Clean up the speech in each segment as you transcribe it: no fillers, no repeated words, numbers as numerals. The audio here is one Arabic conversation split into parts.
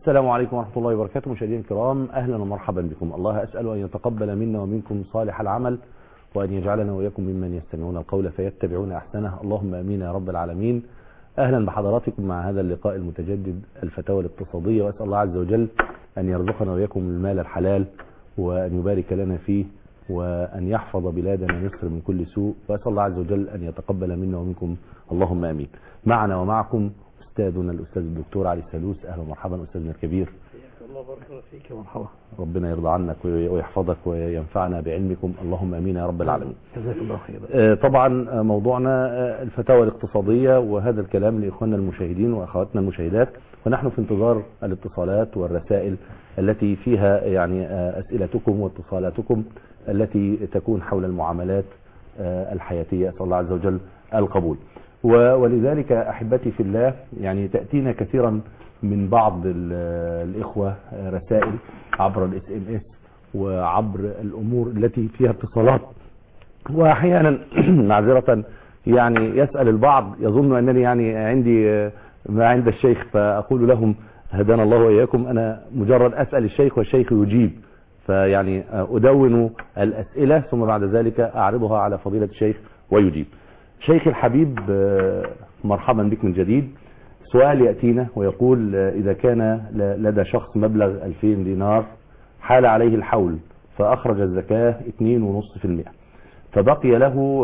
السلام عليكم ورحمة الله وبركاته. مشاهدينا الكرام، أهلا ومرحبا بكم. الله أسأل أن يتقبل منا ومنكم صالح العمل، وأن يجعلنا وإياكم ممن يستمعون القول فيتبعون أحسنه، اللهم آمين يا رب العالمين. أهلا بحضراتكم مع هذا اللقاء المتجدد، الفتاوى الاقتصادية، وأسأل الله عز وجل أن يرزقنا وإياكم المال الحلال، وأن يبارك لنا فيه، وأن يحفظ بلادنا مصر من كل سوء، وأسأل الله عز وجل أن يتقبل منا ومنكم، اللهم آمين. معنا ومعكم أستاذنا الأستاذ الدكتور علي السالوس. أهلا ومرحبا أستاذنا الكبير. الله بارك الله فيك ومرحبا. ربنا يرضى عنك ويحفظك وينفعنا بعلمكم، اللهم امين يا رب العالمين. جزاك الله خيرا. طبعا موضوعنا الفتاوى الاقتصادية، وهذا الكلام لإخواننا المشاهدين وأخواتنا المشاهدات، ونحن في انتظار الاتصالات والرسائل التي فيها يعني أسئلتكم واتصالاتكم التي تكون حول المعاملات الحياتية. أسأل الله عز وجل القبول. ولذلك أحبتي في الله، يعني تأتينا كثيرا من بعض الإخوة رسائل عبر الSMS وعبر الأمور التي فيها اتصالات، وأحيانا معذرة يعني يسأل البعض يظن أنني يعني عندي ما عند الشيخ، فأقول لهم هدانا الله وإياكم، أنا مجرد أسأل الشيخ والشيخ يجيب، فيعني أدون الأسئلة ثم بعد ذلك أعرضها على فضيلة الشيخ ويجيب. شيخ الحبيب، مرحبا بك من جديد. سؤال يأتينا ويقول: إذا كان لدى شخص مبلغ 2000 دينار حال عليه الحول فأخرج الزكاة 2.5%، فبقي له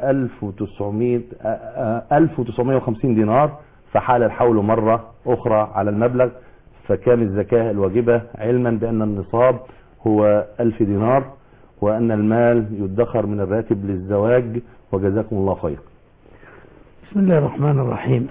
1950 دينار، فحال الحول مرة أخرى على المبلغ، فكان الزكاة الواجبة، علما بأن النصاب هو 1000 دينار وأن المال يدخر من الراتب للزواج، وجزاكم الله خير. بسم الله الرحمن الرحيم.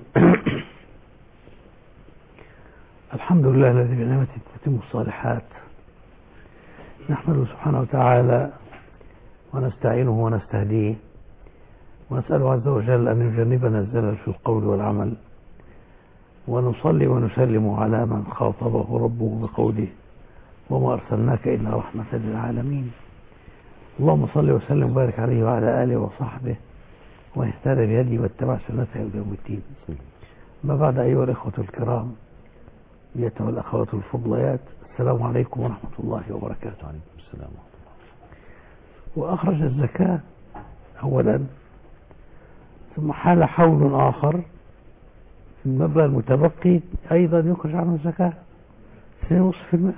الحمد لله الذي بنعمته تتم الصالحات، نحمده سبحانه وتعالى ونستعينه ونستهديه، ونسأله عز وجل أن يجنبنا الزلل في القول والعمل، ونصلي ونسلم على من خاطبه ربه بقوله: وما أرسلناك إلا رحمة للعالمين. اللهم صل وسلم وبارك عليه وعلى آله وصحبه ومن اهتدى بهديه واتبع سنته إلى يوم الدين. ما بعد، أيها الإخوة الكرام، أيتها الأخوات الفضليات، السلام عليكم ورحمة الله وبركاته. عليكم السلام ورحمة الله. وأخرج الزكاة أولا، ثم حال حول آخر في المبلغ المتبقي أيضا يخرج عنه الزكاة 2.5%.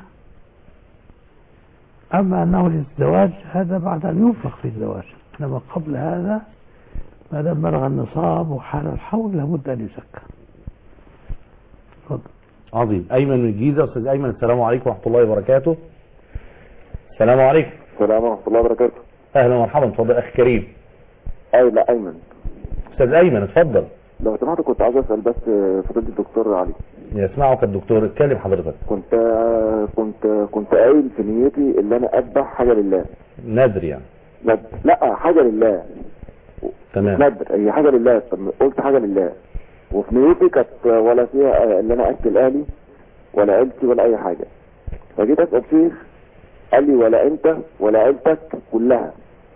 أما أنه للزواج هذا بعد أن ينفق في الزواج، إنما قبل هذا ما دام بلغ النصاب وحال الحول لابد أن يزكى. تفضل. عظيم. أيمن من الجيزة. أستاذ أيمن، السلام عليكم ورحمة الله وبركاته. السلام عليكم. السلام ورحمة الله وبركاته. أهلا ومرحبا. اتفضل أخي كريم. لا أيمن. أستاذ أيمن اتفضل. لو سمحت كنت عايز أسأل بس فضيلة الدكتور علي. يسمعك الدكتور، اتكلم حضرتك. كنت قايل في نيتي اللي أنا أذبح حاجة لله. نذر يعني؟ لا، حاجة لله. تمام. نذر، هي حاجة لله. قلت حاجة لله، وفي نيتي كانت ولا فيها اللي أنا أكل أهلي ولا عيلتي ولا أي حاجة. فجيت أسأل شيخ قال لي: ولا أنت ولا عيلتك كلها.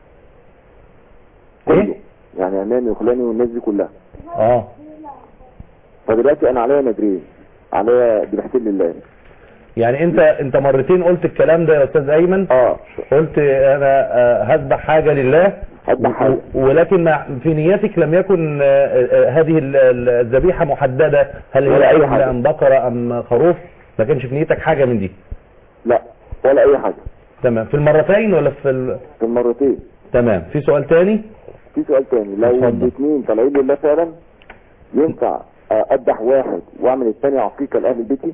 إيه؟ يعني أمامي وخلاني والناس دي كلها. فدلوقتي أنا عليا نذرين، عليا ذبحتين لله. يعني انت مرتين قلت الكلام ده يا استاذ ايمن. قلت انا هذبح حاجه لله، هذبح حاجه، ولكن في نيتك لم يكن هذه الذبيحه محدده، هل هي عجل ام بقره ام خروف؟ ما كانش في نيتك حاجه من دي؟ لا، ولا اي حاجه. تمام. في المرتين ولا في المرتين؟ تمام. في سؤال تاني؟ في سؤال تاني. لو الاثنين طالعين لله فعلا، ينفع اذبح واحد واعمل الثاني عقيقه لاهل بيتي؟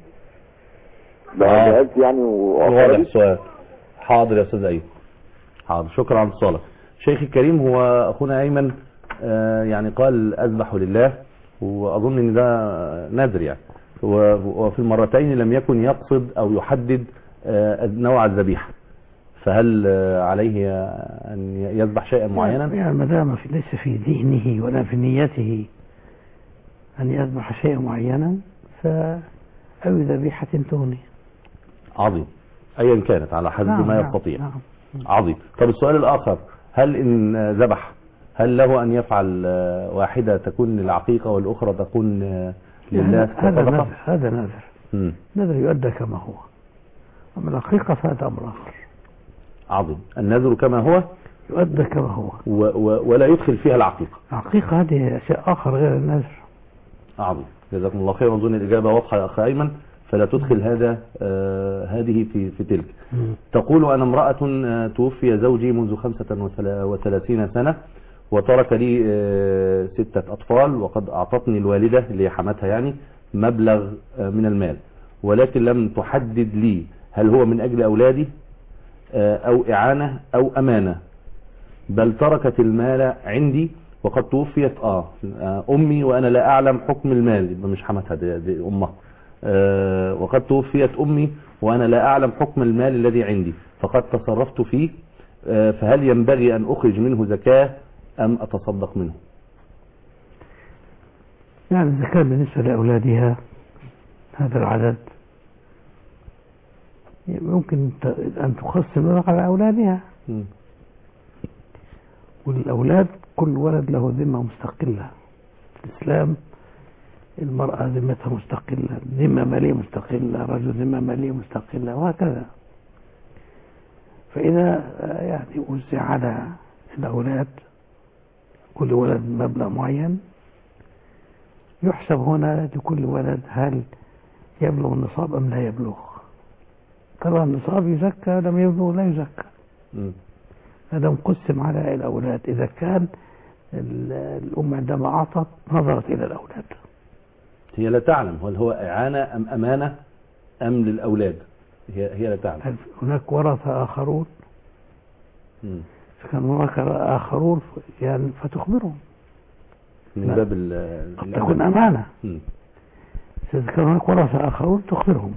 يعني واضح السؤال. حاضر يا استاذ ايمن، حاضر. شكرا على اتصالك. شيخي الكريم، هو اخونا ايمن يعني قال اذبح لله، واظن ان ده نذر يعني، وفي المرتين لم يكن يقصد او يحدد نوع الذبيحه، فهل عليه ان يذبح شيئا معينا؟ يعني ما دام ليس في ذهنه ولا في نيته ان يذبح شيئا معينا، فأي ذبيحه تغني. عظيم. ايا كانت على حسب ما يستطيع. عظيم. طب السؤال الاخر: هل ان ذبح هل له ان يفعل واحدة تكون للعقيقة والاخرى تكون لله؟ هذا نذر. النذر يؤدى كما هو، أما العقيقة فهذا أمر آخر. عظيم. النذر كما هو يؤدى كما هو ولا يدخل فيها العقيقة. العقيقة هذه شيء آخر غير النذر. عظيم، جزاكم الله خير. أظن الإجابة واضحة يا أخ أيمن، فلا تدخل هذه في تلك. تقول: أنا امرأة توفي زوجي منذ 35 سنة وترك لي 6 أطفال، وقد أعطتني الوالدة اللي حمتها يعني مبلغ من المال، ولكن لم تحدد لي هل هو من أجل أولادي أو إعانة أو أمانة، بل تركت المال عندي وقد توفيت أمي وأنا لا أعلم حكم المال. يبقى مش حمتها، دي أمها. وقد توفيت أمي وأنا لا أعلم حكم المال الذي عندي، فقد تصرفت فيه، فهل ينبغي أن أخرج منه زكاة أم أتصدق منه؟ يعني الزكاة بالنسبة لأولادها هذا العدد ممكن أن تقسم على أولادها. والأولاد كل ولد له ذمة مستقلة. في الإسلام المرأة ذمتها مستقلة، ذمة مالية مستقلة، رجل ذمة مالية مستقلة، وهكذا. فإذا يعني وزع على الأولاد كل ولد مبلغ معين، يحسب هنا لكل ولد هل يبلغ النصاب أم لا يبلغ. طبعا النصاب يزكى، لم يبلغ لا يزكى. هذا مقسم على الأولاد. إذا كان الأم عندما أعطت نظرت إلى الأولاد، هي لا تعلم هل هو إعانة أم أمانة أم للأولاد، هي لا تعلم. هناك ورثة آخرون، فكان هناك آخرون يعني فتخبرهم من باب قد تكون أمانة. إذا كان هناك ورثة آخرون تخبرهم،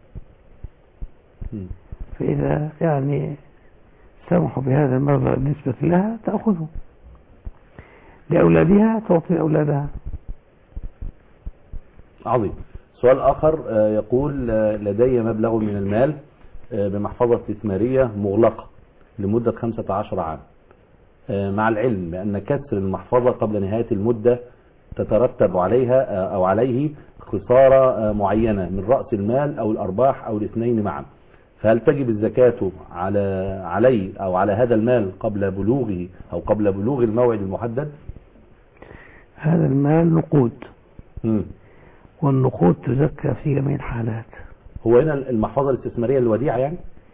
فإذا يعني سمحوا بهذا المبلغ بالنسبة لها تأخذه، لأولادها تعطي أولادها. عظيم. سؤال آخر يقول: لدي مبلغ من المال بمحفظة استثمارية مغلقة لمدة 15 عام، مع العلم بأن كسر المحفظة قبل نهاية المدة تترتب عليها أو عليه خسارة معينة من رأس المال أو الأرباح أو الاثنين معا، فهل تجب الزكاة علي أو على هذا المال قبل بلوغه أو قبل بلوغ الموعد المحدد؟ هذا المال نقود، والنقود تزكى في جميع الحالات. هو هنا المحفظة الاستثمارية الوديعة يعني؟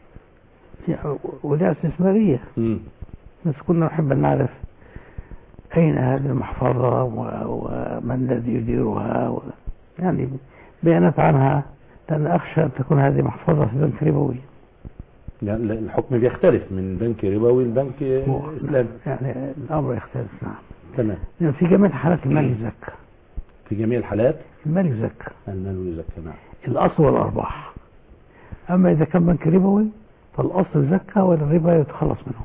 وديعة استثمارية. بس كنا نحب أن نعرف أين هذه المحفظة ومن الذي يديرها، يعني بيانات عنها، لأن أخشى أن تكون هذه محفظة في بنك ربوي. يعني الحكم بيختلف من بنك ربوي لبنك إسلامي، يعني الأمر يختلف. نعم، تمام. يعني في جميع الحالات المال يزكى. في جميع الحالات المال يزكى. المال يزكى، نعم. الأصل والأرباح. أما إذا كان بنك ربوي فالأصل زكى والربا يتخلص منه.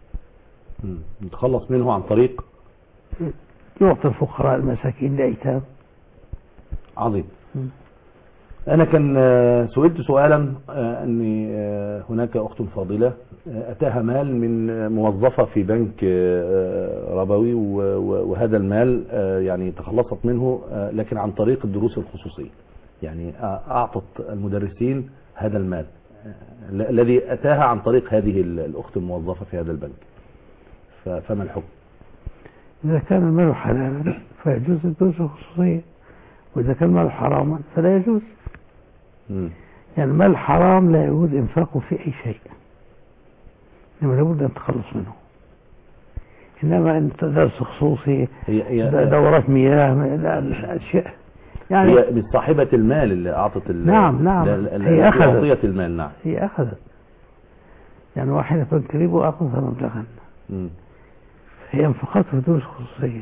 يتخلص منه عن طريق يعطي الفقراء المساكين الأيتام. عظيم. أنا كان سئلت سؤالا أن هناك أخت فاضلة أتاها مال من موظفة في بنك ربوي، وهذا المال يعني تخلصت منه لكن عن طريق الدروس الخصوصية، يعني أعطت المدرسين هذا المال الذي أتاها عن طريق هذه الأخت الموظفة في هذا البنك، فما الحكم؟ إذا كان المال حلالا فيجوز الدروس الخصوصية، وإذا كان المال حراما فلا يجوز. يعني المال الحرام لا يجوز إنفاقه في أي شيء، إنما لابد أن تخلص منه. إنما أنت درس خصوصي، دورات مياه، لا أشياء يعني. هي من صاحبة المال اللي أعطت نعم هي أخذت أعطيت المال. نعم، هي أخذت. يعني واحدة قريبة أعطتها مبلغا، هي انفقته في دروس خصوصية.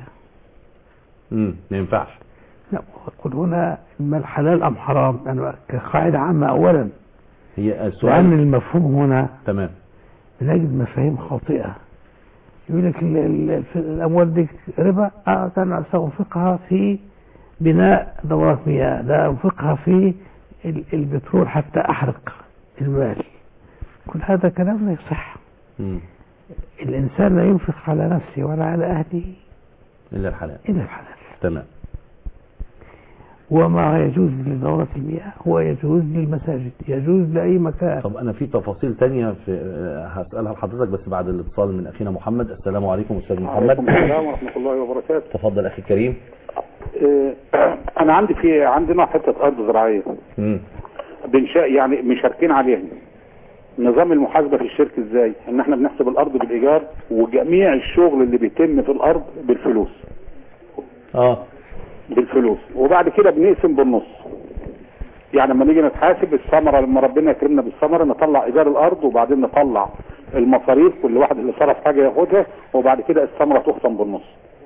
ما ينفعش. لا، قل هنا المال حلال أم حرام، يعني كقاعدة عامة أولا. هي السؤال لأن المفهوم هنا تمام بنجد مفاهيم خاطئة. يقول لك الأموال دي ربا، أنا سأنفقها في بناء دورات مياه، لا أنفقها في البترول حتى أحرق المال. كل هذا كلام لا يصح. الإنسان لا ينفق على نفسه ولا على أهله إلا الحلال. إلا الحلال. تمام. وما يجوز لدورة المياه هو يجوز للمساجد، يجوز لأي مكان. طب أنا في تفاصيل تانية هسألها لحضرتك بس بعد الاتصال من أخينا محمد. السلام عليكم أستاذ محمد. وعليكم السلام ورحمة الله وبركاته. تفضل أخي الكريم. أنا عندنا حتة أرض زراعية يعني مشاركين عليها. نظام المحاسبة في الشركة ازاي؟ ان احنا بنحسب الارض بالايجار وجميع الشغل اللي بيتم في الارض بالفلوس. بالفلوس، وبعد كده بنقسم بالنص. يعني لما نيجي نتحاسب الثمره، لما ربنا يكرمنا بالثمره نطلع ايجار الارض وبعدين نطلع المصاريف، كل واحد اللي صرف حاجه ياخدها، وبعد كده الثمره تقسم بالنص.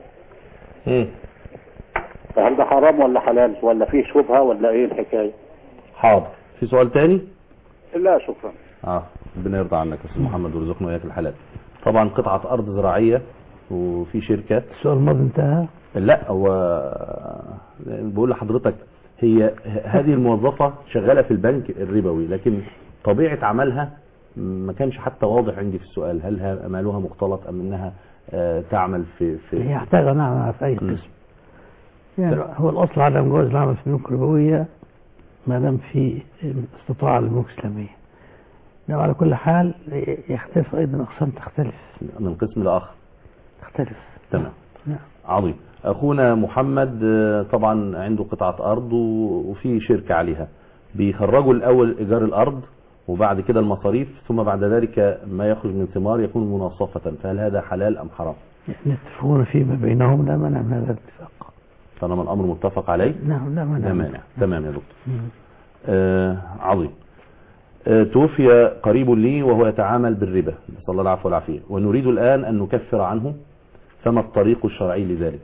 فهل ده حرام ولا حلال ولا فيه شبهه ولا ايه الحكايه؟ حاضر. في سؤال تاني؟ لا شكرا. ربنا يرضى عنك يا استاذ محمد ويرزقنا وياك الحلال. طبعا قطعه ارض زراعيه وفي شركه. السؤال الماضي انتهى؟ لا، هو بقول لحضرتك هي هذه الموظفه شغاله في البنك الربوي، لكن طبيعه عملها ما كانش حتى واضح عندي في السؤال. هل مالها مختلط ام انها تعمل في هي محتاجه نعمل في اي قسم. يعني هو الاصل عدم جواز العمل في البنوك الربويه ما دام في استطاعه للبنوك الاسلاميه. انما على كل حال يختلف ايضا، اقسام تختلف من قسم لاخر. تختلف. تمام. عظيم. اخونا محمد طبعا عنده قطعه ارض وفي شركه عليها، بيخرجوا الاول ايجار الارض وبعد كده المصاريف، ثم بعد ذلك ما يخرج من ثمار يكون مناصفه، فهل هذا حلال ام حرام؟ يتفقون فيما بينهم، لا مانع من هذا الاتفاق طالما الامر متفق عليه. نعم لا مانع. تمام يا دكتور. عظيم. توفي قريب لي وهو يتعامل بالربا، نسأل الله العفو والعافية، ونريد الآن أن نكفر عنه، فما الطريق الشرعي لذلك؟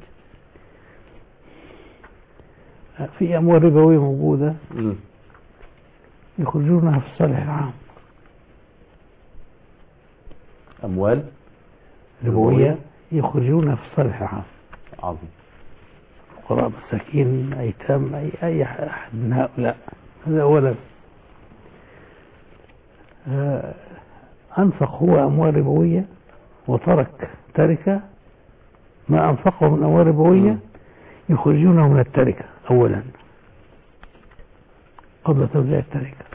في أموال ربوية موجودة يخرجونها في الصالح العام. أموال ربوية يخرجونها في الصالح العام. عظيم. فقراء مساكين أيتام أي أحد من هؤلاء. هذا أولا. أنفق هو أموال ربوية وترك تركة، ما أنفقه من أموال ربوية يخرجونه من التركة أولا قبل توزيع التركة،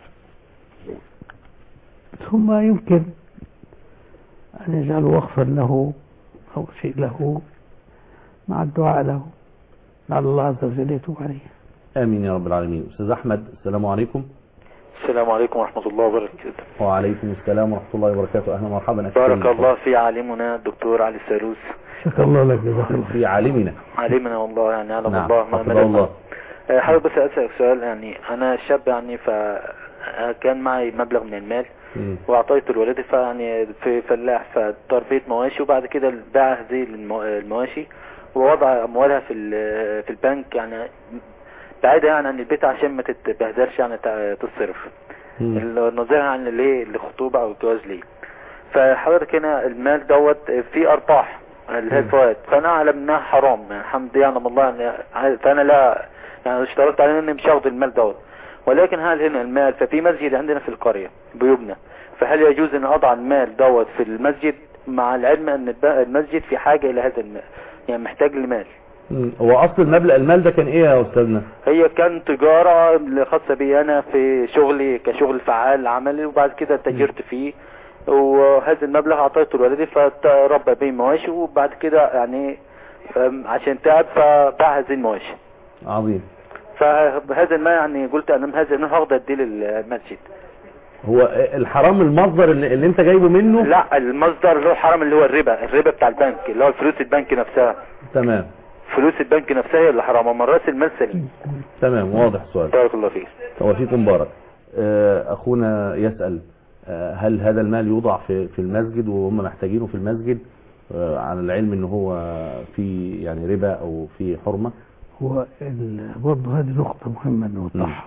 ثم يمكن أن يجعله وقفا له أو شيء له مع الدعاء له، لعل الله عز وجل يتوب عليه. آمين يا رب العالمين. أستاذ أحمد، السلام عليكم. السلام عليكم ورحمة الله وبركاته. وعليكم السلام ورحمة الله وبركاته. أهلا ومرحبا. بارك الله في عالمنا الدكتور علي السالوس. شكرا الله لك. جزاك الله. في عالمنا والله، يعني علم نعم. الله ما ملك الله. حابب بس أسألك سؤال. يعني أنا شاب، يعني فكان معي مبلغ من المال وأعطيته لوالدي، فيعني في فلاح فتربية مواشي، وبعد كده باع هذه المواشي ووضع أموالها في البنك، يعني بعيدة يعني عن البيت عشان ما تتبهدلش، يعني تصرف نظيرها عن الخطوبة أو الجواز ليه. فحضرتك هنا المال دوت فيه أرباح اللي هي الفوائد، فأنا أعلم إنها حرام، يعني الحمد لله يعلم الله، يعني فأنا لا يعني اشترطت على إني مش هاخد المال دوت. ولكن هل هنا المال ففي مسجد عندنا في القرية بيبنى، فهل يجوز إن أضع المال دوت في المسجد مع العلم أن المسجد في حاجة إلى هذا المال، يعني محتاج لمال؟ هو أصل المال ده كان إيه يا أستاذنا؟ هي كان تجارة خاصة بي أنا في شغلي كشغل فعال عملي، وبعد كده تاجرت فيه، وهذا المبلغ أعطيته لوالدي فتربى بيه مواشي، وبعد كده يعني عشان تعب فباع هذه المواشي. عظيم. فهذا المال يعني قلت أنا هذا المال هاخده أديه للمسجد. هو الحرام المصدر اللي انت جايبه منه؟ لا، المصدر اللي هو الحرام اللي هو الربا بتاع البنك، اللي هو فلوس البنك نفسها. تمام. فلوس البنك نفسها هي اللي حرام، اما راس المال سليم. تمام، واضح السؤال. بارك الله فيك. توفيق مبارك. اخونا يسأل هل هذا المال يوضع في المسجد وهم محتاجينه في المسجد على العلم ان هو في يعني ربا او في حرمة؟ هو برضه هذه نقطة مهمة نوضحها.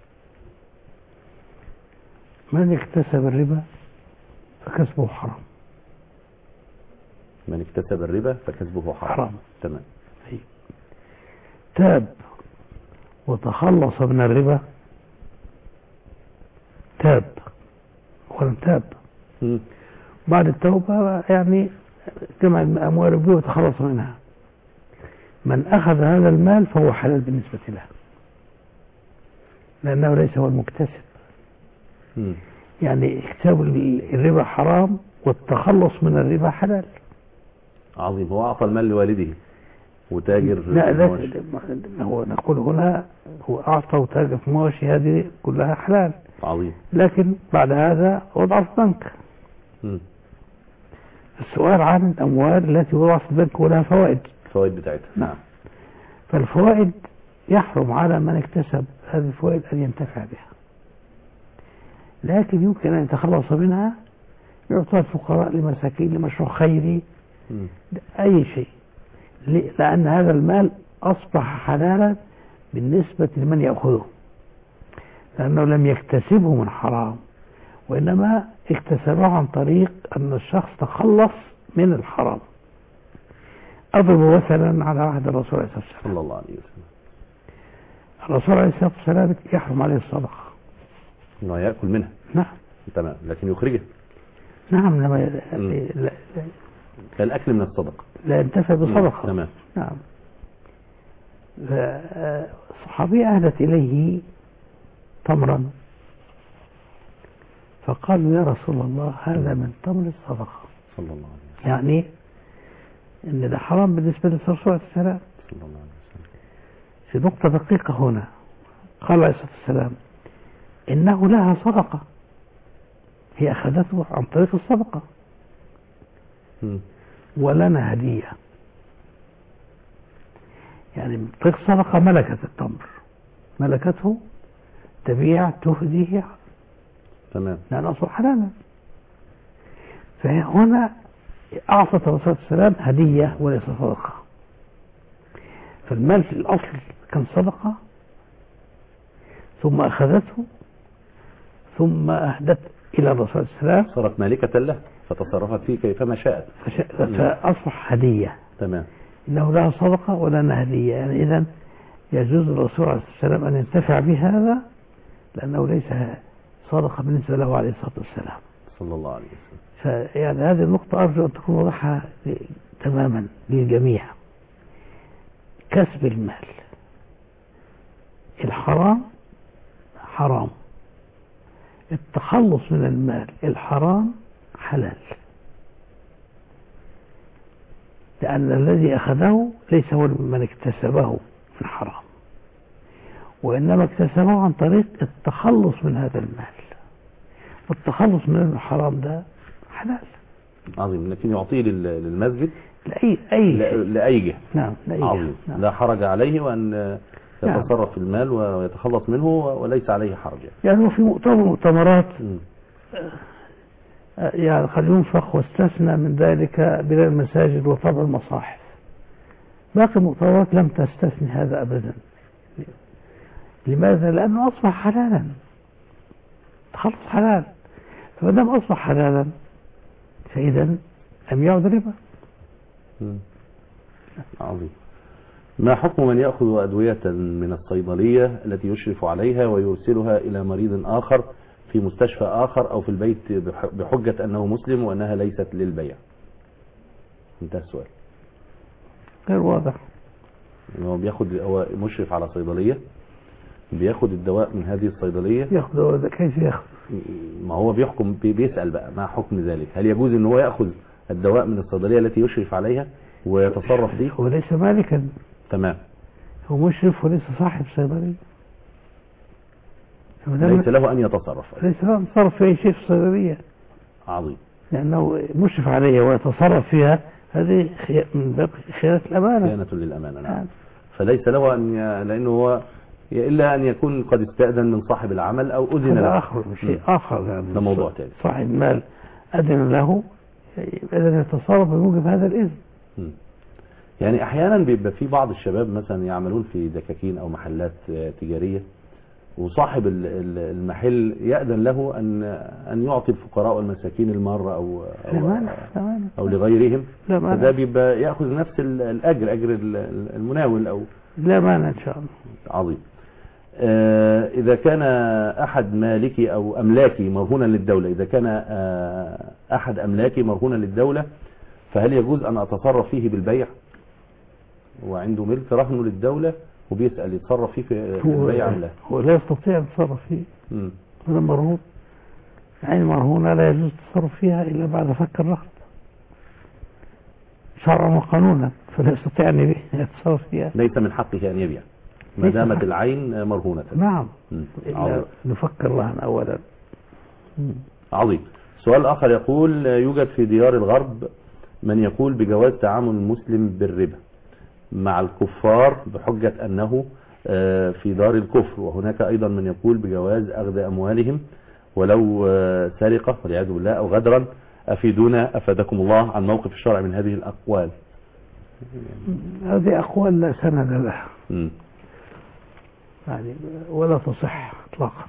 من اكتسب الربا فكسبه حرام. من اكتسب الربا فكسبه حرام. تمام. تاب وتخلص من الربا، تاب ولم تاب بعد التوبة يعني جمع أموال الربا وتخلص منها. من أخذ هذا المال فهو حلال بالنسبة له. لأنه ليس هو المكتسب. يعني اكتساب الربا حرام والتخلص من الربا حلال. عظيم. هو أعطى المال لوالده وتاجر لا هو نقول هنا هو أعطى وتاجر في مواشي، هذه كلها حلال. عظيم. لكن بعد هذا وضع في البنك. السؤال عن الأموال التي وضعت في البنك ولها فوائد. الفوائد بتاعتها. نعم. فالفوائد يحرم على من اكتسب هذه الفوائد أن ينتفع بها، لكن يمكن أن يتخلص منها، يعطى الفقراء، لمساكين، لمشروع خيري، أي شيء، لأن هذا المال أصبح حلالا بالنسبة لمن يأخذه، لأنه لم يكتسبه من حرام، وإنما اكتسبه عن طريق أن الشخص تخلص من الحرام. أضرب مثلا على عهد الرسول عليه الصلاة والسلام. صلى الله عليه وسلم. الرسول عليه الصلاة والسلام يحرم عليه الصدقة، إنه يأكل منها. نعم. تمام. لكن يخرجها. نعم. لما الأكل من الصدقة لا ينتفع بصدقة. تمام. نعم. الصحابية أهدت إليه تمرا، فقالوا يا رسول الله هذا من تمر الصدقة. صلى الله عليه وسلم. يعني إن ده حرام بالنسبة للرسول عليه السلام. صلى الله عليه وسلم. في نقطة دقيقة هنا، قال عليه الصلاة والسلام إنه لها صدقة، هي أخذته عن طريق الصدقة، ولنا هدية. يعني من طريق الصدقة ملكت التمر، ملكته، تبيع، تهديه، تمام، لأن أصبح حلالا. فهنا أعطت الرسول صلى الله عليه وسلم هدية وليس صدقة. فالمال في الأصل كان صدقة، ثم أخذته، ثم أهدت إلى الرسول صلى الله عليه وسلم، صارت مالكة له فتصرفت فيه كيفما شاءت، فأصبح هدية. تمام. إنه لها صدقة ولنا هدية. يعني إذن يجوز الرسول عليه الصلاة والسلام أن ينتفع بهذا، لأنه ليس صدقة بالنسبة له عليه الصلاة والسلام صلى الله عليه وسلم. فيعني هذه النقطة أرجو أن تكون واضحة تماما للجميع. كسب المال الحرام حرام، التخلص من المال الحرام حلال، لأن الذي أخذه ليس هو من اكتسبه من حرام، وإنما اكتسبه عن طريق التخلص من هذا المال، والتخلص من الحرام ده حلال. عظيم. لكن يعطيه للمسجد لأي جهة. نعم، لأي عظيم. نعم. لا حرج عليه وأن يتصرف في المال ويتخلص منه وليس عليه حرج. يعني هو في مؤتمرات يعني قد ينفق واستثنى من ذلك بناء المساجد وطبع المصاحف. باقي المؤتمرات لم تستثني هذا أبدا. لماذا؟ لأنه أصبح حلالا، تخلص حلال، فما دام أصبح حلالا فإذا لم يعد ربا. عظيم. ما حكم من يأخذ أدوية من الصيدلية التي يشرف عليها ويرسلها إلى مريض آخر في مستشفى آخر أو في البيت بحجة أنه مسلم وأنها ليست للبيع؟ انتهى السؤال. غير واضح. هو مشرف على صيدلية، بياخد الدواء من هذه الصيدلية. ياخد دواء، كيف ياخد؟ ما هو بيحكم، بيسأل بقى ما حكم ذلك؟ هل يجوز ان هو يأخذ الدواء من الصيدلية التي يشرف عليها ويتصرف فيه؟ هو ليس مالكا. تمام. هو مشرف وليس صاحب صيدلية، ليس له ان يتصرف. ليس له ان يتصرف في اي شيء في الصيدلية. عظيم. لانه مشرف عليها ويتصرف فيها، هذه من باب خيانة الامانة. خيانة للامانة. نعم. فليس له ان لانه هو إلا أن يكون قد استأذن من صاحب العمل أو أذن له. آخر شيء آخر، يعني ده موضوع ثاني. صاحب مال أذن له، إذا يتصرف بموجب هذا الإذن. يعني أحيانا بيبقى في بعض الشباب مثلا يعملون في دكاكين أو محلات تجارية، وصاحب المحل يأذن له أن يعطي الفقراء والمساكين المارة أو لغيرهم، فده بيبقى يأخذ نفس الأجر، أجر المناول أو لا مانع إن شاء الله. عظيم. إذا كان أحد مالكي أو أملاكي مرهونا للدولة، إذا كان أحد أملاكي مرهونا للدولة، فهل يجوز أن أتصرف فيه بالبيع؟ وعنده ملك رهن للدولة وبيسأل يتصرف فيه في البيع أم لا؟ هو لا يستطيع التصرف فيه. هذا مرهون، عين مرهونة لا يجوز التصرف فيها إلا بعد فك الرهن شرعا وقانونا، فلا يستطيع أن يتصرف فيها. ليس من حقه أن يبيع ما دامت العين مرهونة. نعم، إلا نفك الرهن أولا. عظيم. سؤال آخر يقول: يوجد في ديار الغرب من يقول بجواز تعامل المسلم بالربا مع الكفار بحجة أنه في دار الكفر، وهناك أيضا من يقول بجواز أخذ أموالهم ولو سرقة والعياذ بالله أو غدرا. أفيدونا أفادكم الله عن موقف الشرع من هذه الأقوال. هذه أقوال لا سند لها يعني ولا تصح إطلاقا،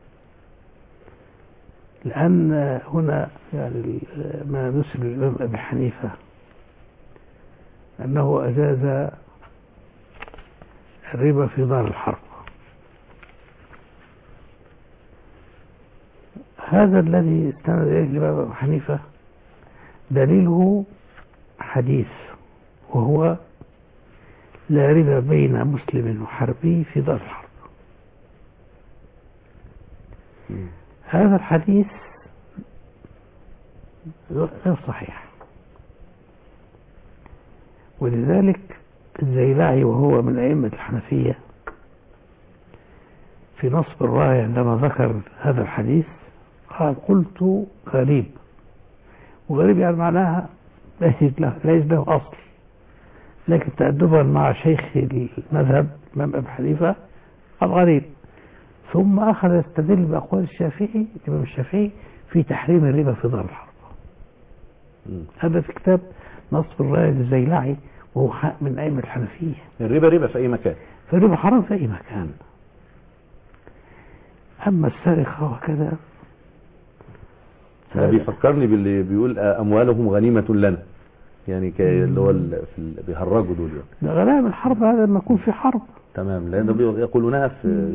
لأن هنا يعني ما نسب الإمام أبي حنيفة أنه أجاز الربا في دار الحرب. هذا الذي استند إليه الإمام أبي حنيفة دليله حديث، وهو: لا ربا بين مسلم وحربي في دار الحرب. هذا الحديث غير صحيح، ولذلك الزيلعي وهو من أئمة الحنفية في نصب الراية عندما ذكر هذا الحديث قال: قلت غريب. وغريب يعني معناها ليس له أصل، لكن تأدبا مع شيخ المذهب الإمام أبي حنيفة قال غريب. ثم أخذ يستدل بأقوال الشافعي الإمام الشافعي في تحريم الربا في دار الحرب. هذا في كتاب نصب الراية للزيلعي، وهو من أئمة الحنفية. الربا ربا في أي مكان، فالربا حرام في أي مكان. أما السرقة وكذا ده بيفكرني باللي بيقول أموالهم غنيمة لنا، يعني اللي هو بيهرجوا دول يعني. ده غنائم الحرب هذا لما يكون في حرب. تمام، لأن يقولونها في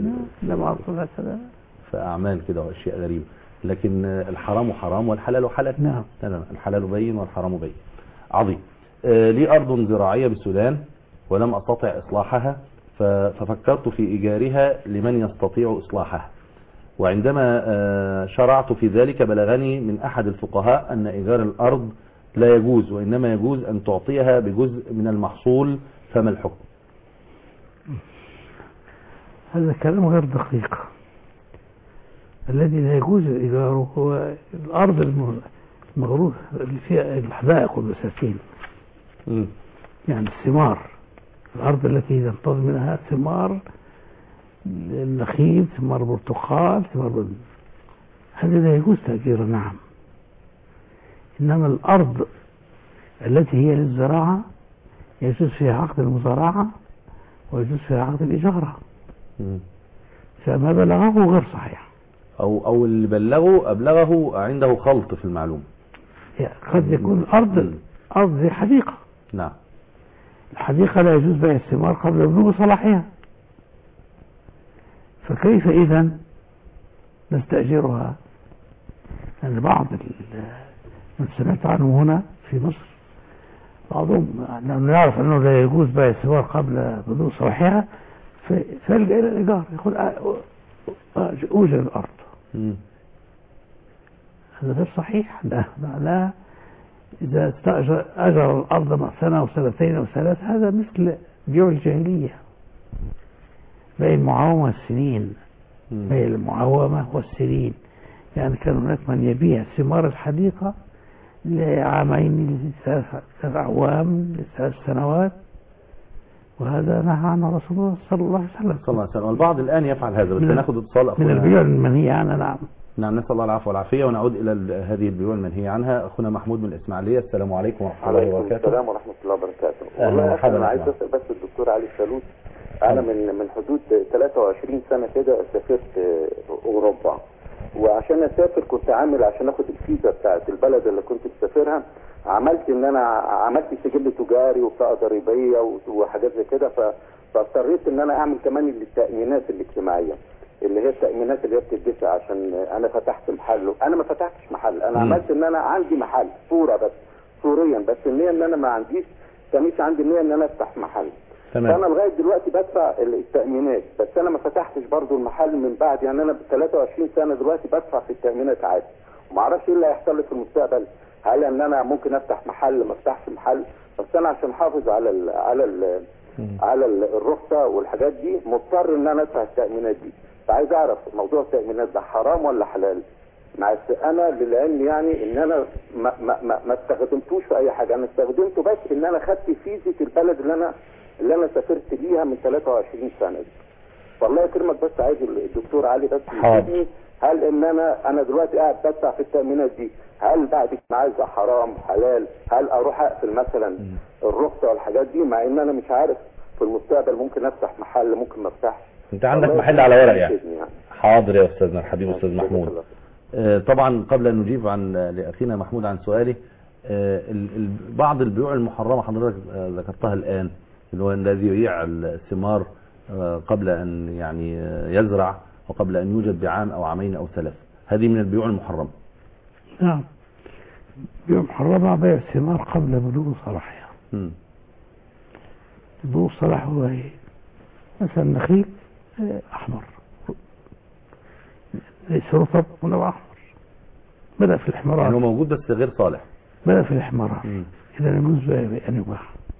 في أعمال كده وأشياء غريبة، لكن الحرام حرام والحلال حلال. نعم، تمام، الحلال بين والحرام بين. عظيم. لي أرض زراعية بالسودان ولم أستطع إصلاحها، ففكرت في إيجارها لمن يستطيع إصلاحها، وعندما شرعت في ذلك بلغني من أحد الفقهاء أن إيجار الأرض لا يجوز، وإنما يجوز أن تعطيها بجزء من المحصول، فما الحكم؟ هذا كلام غير دقيق. الذي لا يجوز إيجاره هو الأرض المغروس اللي فيها الحدائق والبساتين، يعني الثمار، الأرض التي ينتظر منها ثمار النخيل، ثمار برتقال، هذا لا يجوز تأجيره. نعم، إنما الأرض التي هي للزراعة يجوز فيها عقد المزارعة ويجوز فيها عقد الإجارة. فما بلغه غير صحيح، أو اللي أبلغه عنده خلط في المعلومة. قد يكون أرض زي حديقة. نعم، الحديقة لا يجوز بيع الثمار قبل بلوغ صلاحها، فكيف إذا نستأجرها؟ يعني بعض من سمعت عنهم هنا في مصر بعضهم نعرف أنه لا يجوز بيع الثمار قبل بلوغ صلاحها، فيلجأ إلى الإيجار، يقول أوجد الأرض. هذا غير صحيح. لا إذا أجر الأرض سنة أو سنتين أو ثلاث، هذا مثل بيوع الجاهلية، بيع المعاومة والسنين. بيع المعاومة والسنين يعني كان هناك من يبيع ثمار الحديقة لعامين، لثلاث أعوام، لثلاث سنوات، وهذا نهى عنه رسول الله صلى الله عليه وسلم. والبعض الآن يفعل هذا، بس ناخذ اتصال من البيوع المنهي عنها. نعم، نسأل الله العفو والعافية، ونعود إلى هذه البيوع المنهي عنها. أخونا محمود من الإسماعيلية، السلام عليكم ورحمة الله وبركاته. السلام ورحمة الله وبركاته. والله أنا عايز أسأل بس الدكتور علي الشالوت. أنا من حدود 23 سنة كده سافرت أوروبا، وعشان أسافر كنت عامل عشان أخد الفيزا بتاعت البلد اللي كنت مسافرها، عملت إن أنا عملت سجل تجاري وبطاقة ضريبية وحاجات زي كده، فاضطريت إن أنا أعمل كمان التأمينات الاجتماعية اللي هي التأمينات اللي هي بتدفع، عشان أنا فتحت محل. أنا ما فتحتش محل، أنا عملت إن أنا عندي محل صورة بس، صوريا بس، النية إن أنا ما عنديش، كانش عندي النية إن أنا أفتح محل. تمام. فانا لغايه دلوقتي بدفع التامينات، بس انا ما فتحتش برضو المحل من بعد، يعني انا ب 23 سنه دلوقتي بدفع في التامينات عادي، وما اعرفش ايه اللي هيحصل لي في المستقبل. هل ان انا ممكن افتح محل ما افتحش محل؟ بس انا عشان احافظ على الرخصه والحاجات دي مضطر ان انا ادفع التامينات دي. فعايز اعرف موضوع التامينات ده حرام ولا حلال؟ مع انا للعلم يعني ان انا ما استخدمتوش في اي حاجه، انا استخدمته بس ان انا خدت فيزة البلد اللي انا سافرت ليها من 23 سنه دي. فالله يكرمك بس عايز الدكتور علي بس يفيدني، هل ان انا دلوقتي قاعد بدفع في التامينات دي، هل بعد كده عايز حرام حلال؟ هل اروح اقفل مثلا الرخصه والحاجات دي، مع ان انا مش عارف في المستقبل ممكن افتح محل ممكن ما افتحش. انت عندك محل على ورق يعني. حاضر يا استاذنا الحبيب استاذ محمود. طبعا قبل ان نجيب عن لاخينا محمود عن سؤاله، بعض البيوع المحرمه حضرتك ذكرتها الان، اللي هو الذي يبيع الثمار قبل ان يعني يزرع وقبل ان يوجد بعام او عامين او ثلاث، هذه من البيوع المحرمه. نعم، بيوع محرمه بيع الثمار قبل بلوغ صلاحها. بلوغ صلاح هو ايه؟ مثلا النخيل احمر ليس رطب ولو احمر، بدأ في الاحمرار، يعني هو موجود بس غير صالح، بدأ في الاحمرار، اذا يجوز ان يباع.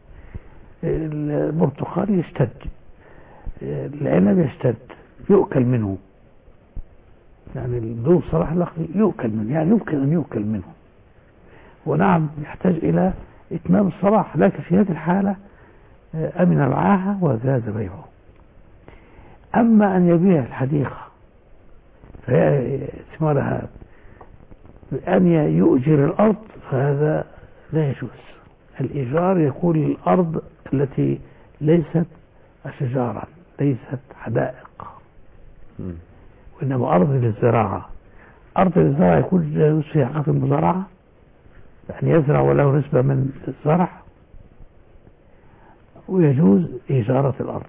البرتقال يشتد، العنب يشتد يؤكل منه، يعني البلوغ صلاح يؤكل منه، يعني يمكن ان يؤكل منه، ونعم يحتاج الى اتمام الصلاح، لكن في هذه الحالة امن العاهة وجاز بيعه. اما ان يبيع الحديقة ثمارها أن يؤجر الأرض فهذا لا يجوز. الإيجار يكون الأرض التي ليست شجارا، ليست حدائق، وإنما أرض للزراعة. أرض للزراعة يكون يجوز فيها عقد المزارعة، أن يزرع وله نسبة من الزرع، ويجوز إيجارة الأرض.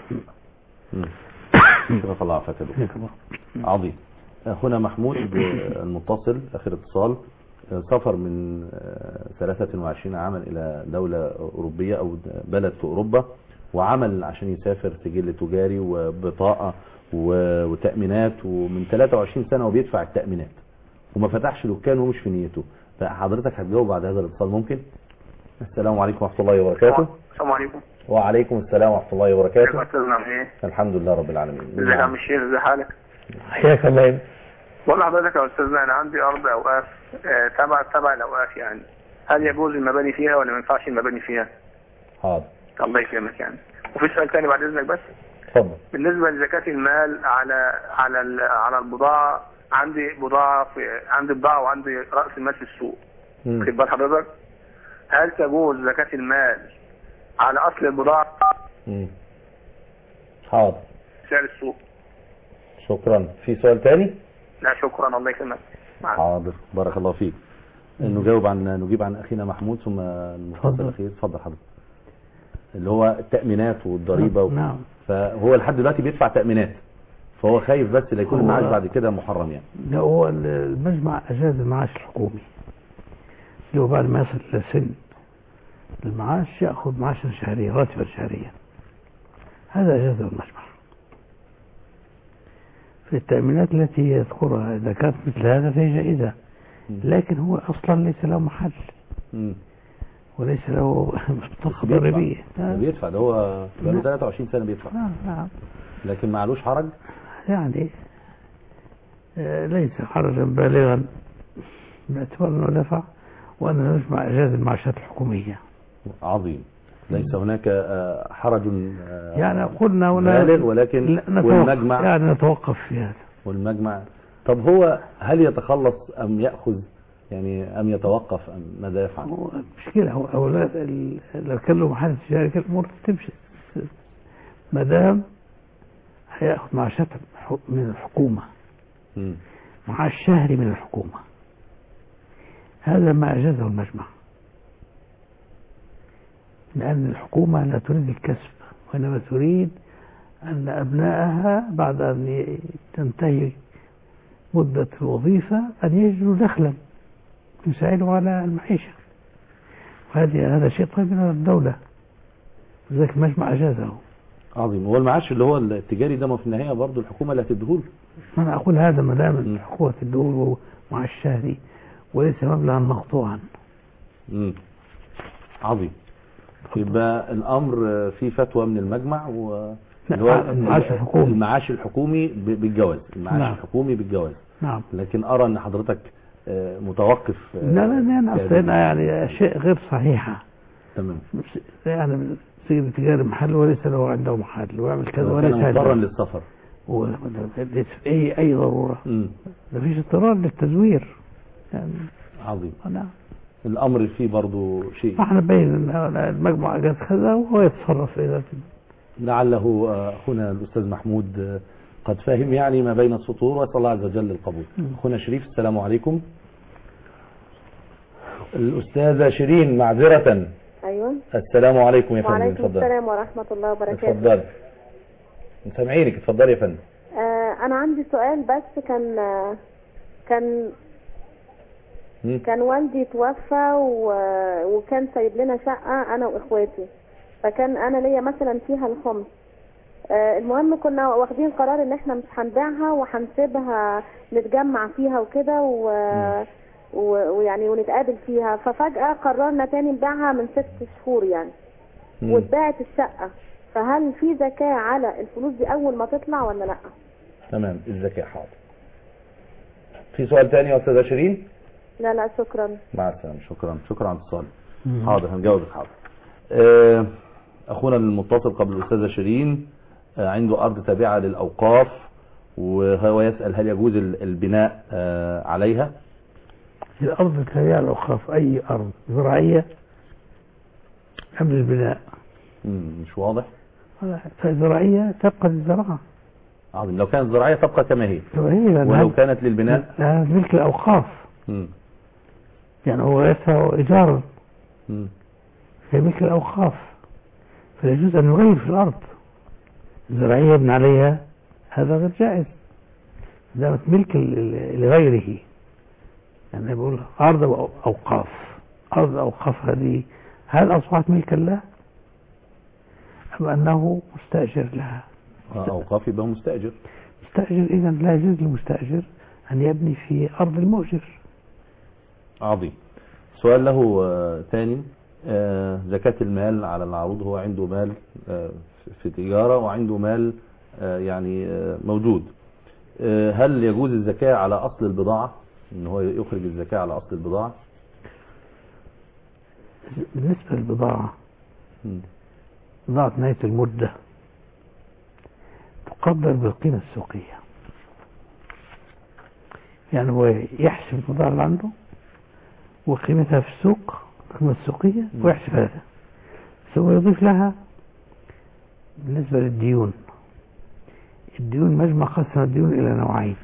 شكرا الله عافاك. عظيم. هنا محمود المتصل اخر اتصال، سافر من 23 عاما الى دولة اوروبية او بلد في اوروبا، وعمل عشان يسافر سجل تجاري وبطاقة وتأمينات، ومن 23 سنة وبيدفع التأمينات وما فتحش دكان ومش في نيته. فحضرتك هتجاوب بعد هذا الاتصال ممكن؟ السلام عليكم ورحمة الله وبركاته. السلام عليكم. وعليكم السلام ورحمة الله وبركاته. ايه؟ الحمد لله رب العالمين. ازيك يا عم الشيخ، ازي حالك؟ حياك الله. والله حضرتك يا استاذنا انا عندي ارض اوقاف تبع الاوقاف، يعني هل يجوز المباني فيها ولا ما ينفعش المباني فيها؟ حاضر. الله يكرمك. يعني وفي سؤال ثاني بعد اذنك بس. اتفضل. بالنسبه لزكاه المال على البضاعه، عندي بضاعه وعندي راس المال في السوق. خد بال حضرتك، هل تجوز زكاه المال على اصل البضاعه؟ حاضر. سعر السوق. شكرا. في سؤال ثاني؟ لا شكرا، الله يكرمك. حاضر، بارك الله فيك. نجيب عن اخينا محمود ثم المتصل الاخير. اتفضل حضرتك. اللي هو التأمينات والضريبة نعم. فهو لحد دلوقتي بيدفع تأمينات، فهو خايف بس لا يكون المعاش بعد كده محرم يعني. لا، هو المجمع أجاز المعاش الحكومي، اللي هو بعد ما يصل لسن المعاش يأخذ معاشا شهريا، راتبا شهريا، هذا أجازه المجمع. في التأمينات التي يذكرها إذا كانت مثل هذا فهي جائزة، لكن هو أصلا ليس له محل وليس له بطاقة ضريبية. بيدفع، ده هو بقاله 23 سنة بيدفع. نعم. لكن معلوش حرج يعني، ليس حرجا بالغا باعتبار انه دفع، وأن نجمع إجازة المعاشات الحكومية. عظيم. ليس هناك حرج يعني قلنا بالغ، ولكن والمجمع يعني نتوقف في هذا. والمجمع. طب هو هل يتخلص أم يأخذ يعني أم يتوقف أم ماذا يفعل؟ مشكلة هو لو كان له محل تجاري كان الأمور تمشي، ما دام هياخذ معاشات من الحكومة، معاش شهري من الحكومة، هذا ما أجازه المجمع، لأن الحكومة لا تريد الكسب، وإنما تريد أن أبنائها بعد أن تنتهي مدة الوظيفة أن يجدوا دخلا يساعدوا على المعيشة، وهذا شيء طيب من الدولة. لذلك المجمع أجازه. عظيم. هو المعاش اللي هو التجاري ده ما في النهاية برضه الحكومة اللي هتديهوله. أنا أقول هذا ما دام الحكومة تديهوله مع الشهري وليس مبلغا مقطوعا. عظيم. يبقى الأمر في فتوى من المجمع المعاش الحكومي بالجواز. المعاش نعم. الحكومي بالجواز. نعم. لكن أرى أن حضرتك متوقف. لا يعني شيء غير صحيحة. تمام. يعني سيد تجاري محل وليس له عنده محل ويعمل كذا وليس مضطرا للسفر. أي ضرورة. ما فيش اضطرار للتزوير يعني. عظيم. نعم. الأمر فيه برضو شيء. احنا بين المجموعة قد كذا وهو يتصرف إذا لعله أخونا الأستاذ محمود قد فهم يعني ما بين السطور، وصلى الله عز وجل القبول. أخونا شريف، السلام عليكم. الأستاذة شيرين، معذرة. أيوة. السلام عليكم يا فندم. وعليكم السلام ورحمة الله وبركاته. اتفضلي. سامعينك، اتفضلي يا فندم. أنا عندي سؤال بس. كان والدي توفى وكان سايب لنا شقة أنا وإخواتي، فكان أنا ليا مثلا فيها الخمس. المهم كنا واخدين قرار إن إحنا مش هنبيعها وهنسيبها نتجمع فيها وكده ويعني ونتقابل فيها. ففجأة قررنا تاني نبيعها من 6 شهور يعني. واتباعت الشقة، فهل في زكاة على الفلوس دي أول ما تطلع ولا لأ؟ تمام، الزكاة. حاضر. في سؤال تاني يا أستاذة شيرين؟ لا شكرا. مع السلامة. شكرا على الاتصال. حاضر، هنجاوبك. حاضر. أخونا المتصل قبل الأستاذة شيرين عنده أرض تابعة للأوقاف، وهو يسأل هل يجوز البناء عليها؟ الأرض التابعة للأوقاف أي أرض زراعية قبل البناء؟ مش واضح. فالزراعية تبقى للزراعة. عظيم. لو كانت زراعية تبقى كما هي. ولو كانت للبناء ملك الأوقاف. يعني هو يدفع إيجارا في ملك الأوقاف، فيجوز أن يغير في الأرض الزراعية يبنى عليها، هذا غير جائز دامت ملك لغيره. يعني بقول أرض أوقاف، أرض أوقاف هذه هل أصبحت ملكا له أم أنه مستأجر لها؟ أوقاف يبقى مستأجر. إذا لا يجوز للمستأجر أن يبني في أرض المؤجر. عظيم. سؤال له ثاني. زكاة المال على العروض. هو عنده مال في تجارة وعنده مال يعني موجود. هل يجوز الزكاة على أصل البضاعة؟ إن هو يخرج الزكاة على أصل البضاعة؟ بالنسبة للبضاعة، بضاعة نهاية المدة تقدر بالقيمة السوقية. يعني هو يحسب البضاعة اللي عنده وقيمتها في السوق، القيمة السوقية، ويحسب هذا ثم يضيف لها. بالنسبة للديون، الديون مجمع قسم الديون إلى نوعين: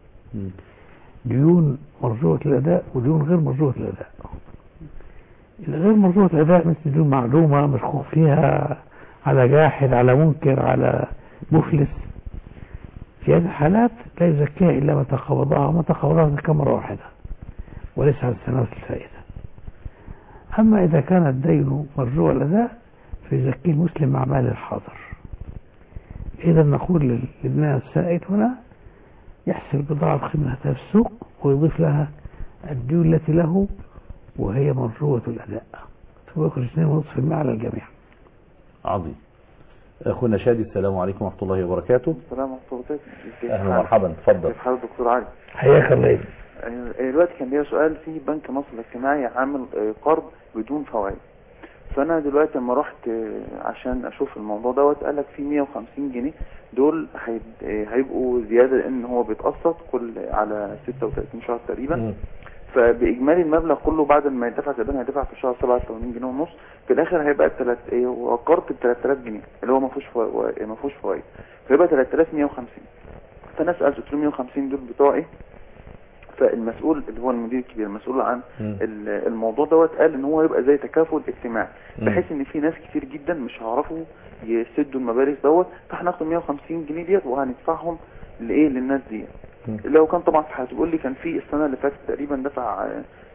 ديون مرجوة الأداء وديون غير مرجوة الأداء. الغير مرجوة الأداء مثل ديون معلومة مشكوك فيها، على جاحد، على منكر، على مفلس. في هذه الحالات لا يزكيها إلا متى قبضها، ومتى قبضها زكاة مرة واحدة وليس على السنوات الفائدة. أما إذا كان الدين مرجوع الأداء فيزكيه المسلم مع مال الحاضر. إذا نقول لابننا السائد هنا يحسب بضاعة قيمتها في السوق ويضيف لها الديون التي له وهي مرجوة الأداء، ثم يخرج 2.5% على الجميع. عظيم. أخونا شادي، السلام عليكم ورحمة الله وبركاته. السلام ورحمة الله وبركاته. أهلا ومرحبا، تفضل. كيف حالك دكتور علي؟ حياك الله. دلوقتي كان ليا سؤال. في بنك مصر الاجتماعي عامل قرض بدون فوائد، فأنا دلوقتي لما رحت عشان أشوف الموضوع دوت قال لك في 150 جنيه دول هيبقوا زيادة، لأن هو بيتقسط كل على 36 شهر تقريبا. فبإجمالي المبلغ كله بعد ما يدفع تقريبا هيدفع في الشهر 87 جنيه ونص، في الآخر هيبقى قرض ب 3000 جنيه اللي هو ما فيهوش فوائد، فيبقى 3150. فأنا سألت قلت له 150 دول بتوع إيه؟ فالمسؤول اللي هو المدير الكبير المسؤول عن الموضوع دوت قال ان هو يبقى زي تكافل اجتماعي، بحيث ان في ناس كتير جدا مش هيعرفوا يسدوا المبالغ دوت، فاحنا ناخد 150 جنيه ديت وهندفعهم لايه للناس دي. لو كان طبعا هتقول لي كان في السنه اللي فاتت تقريبا دفع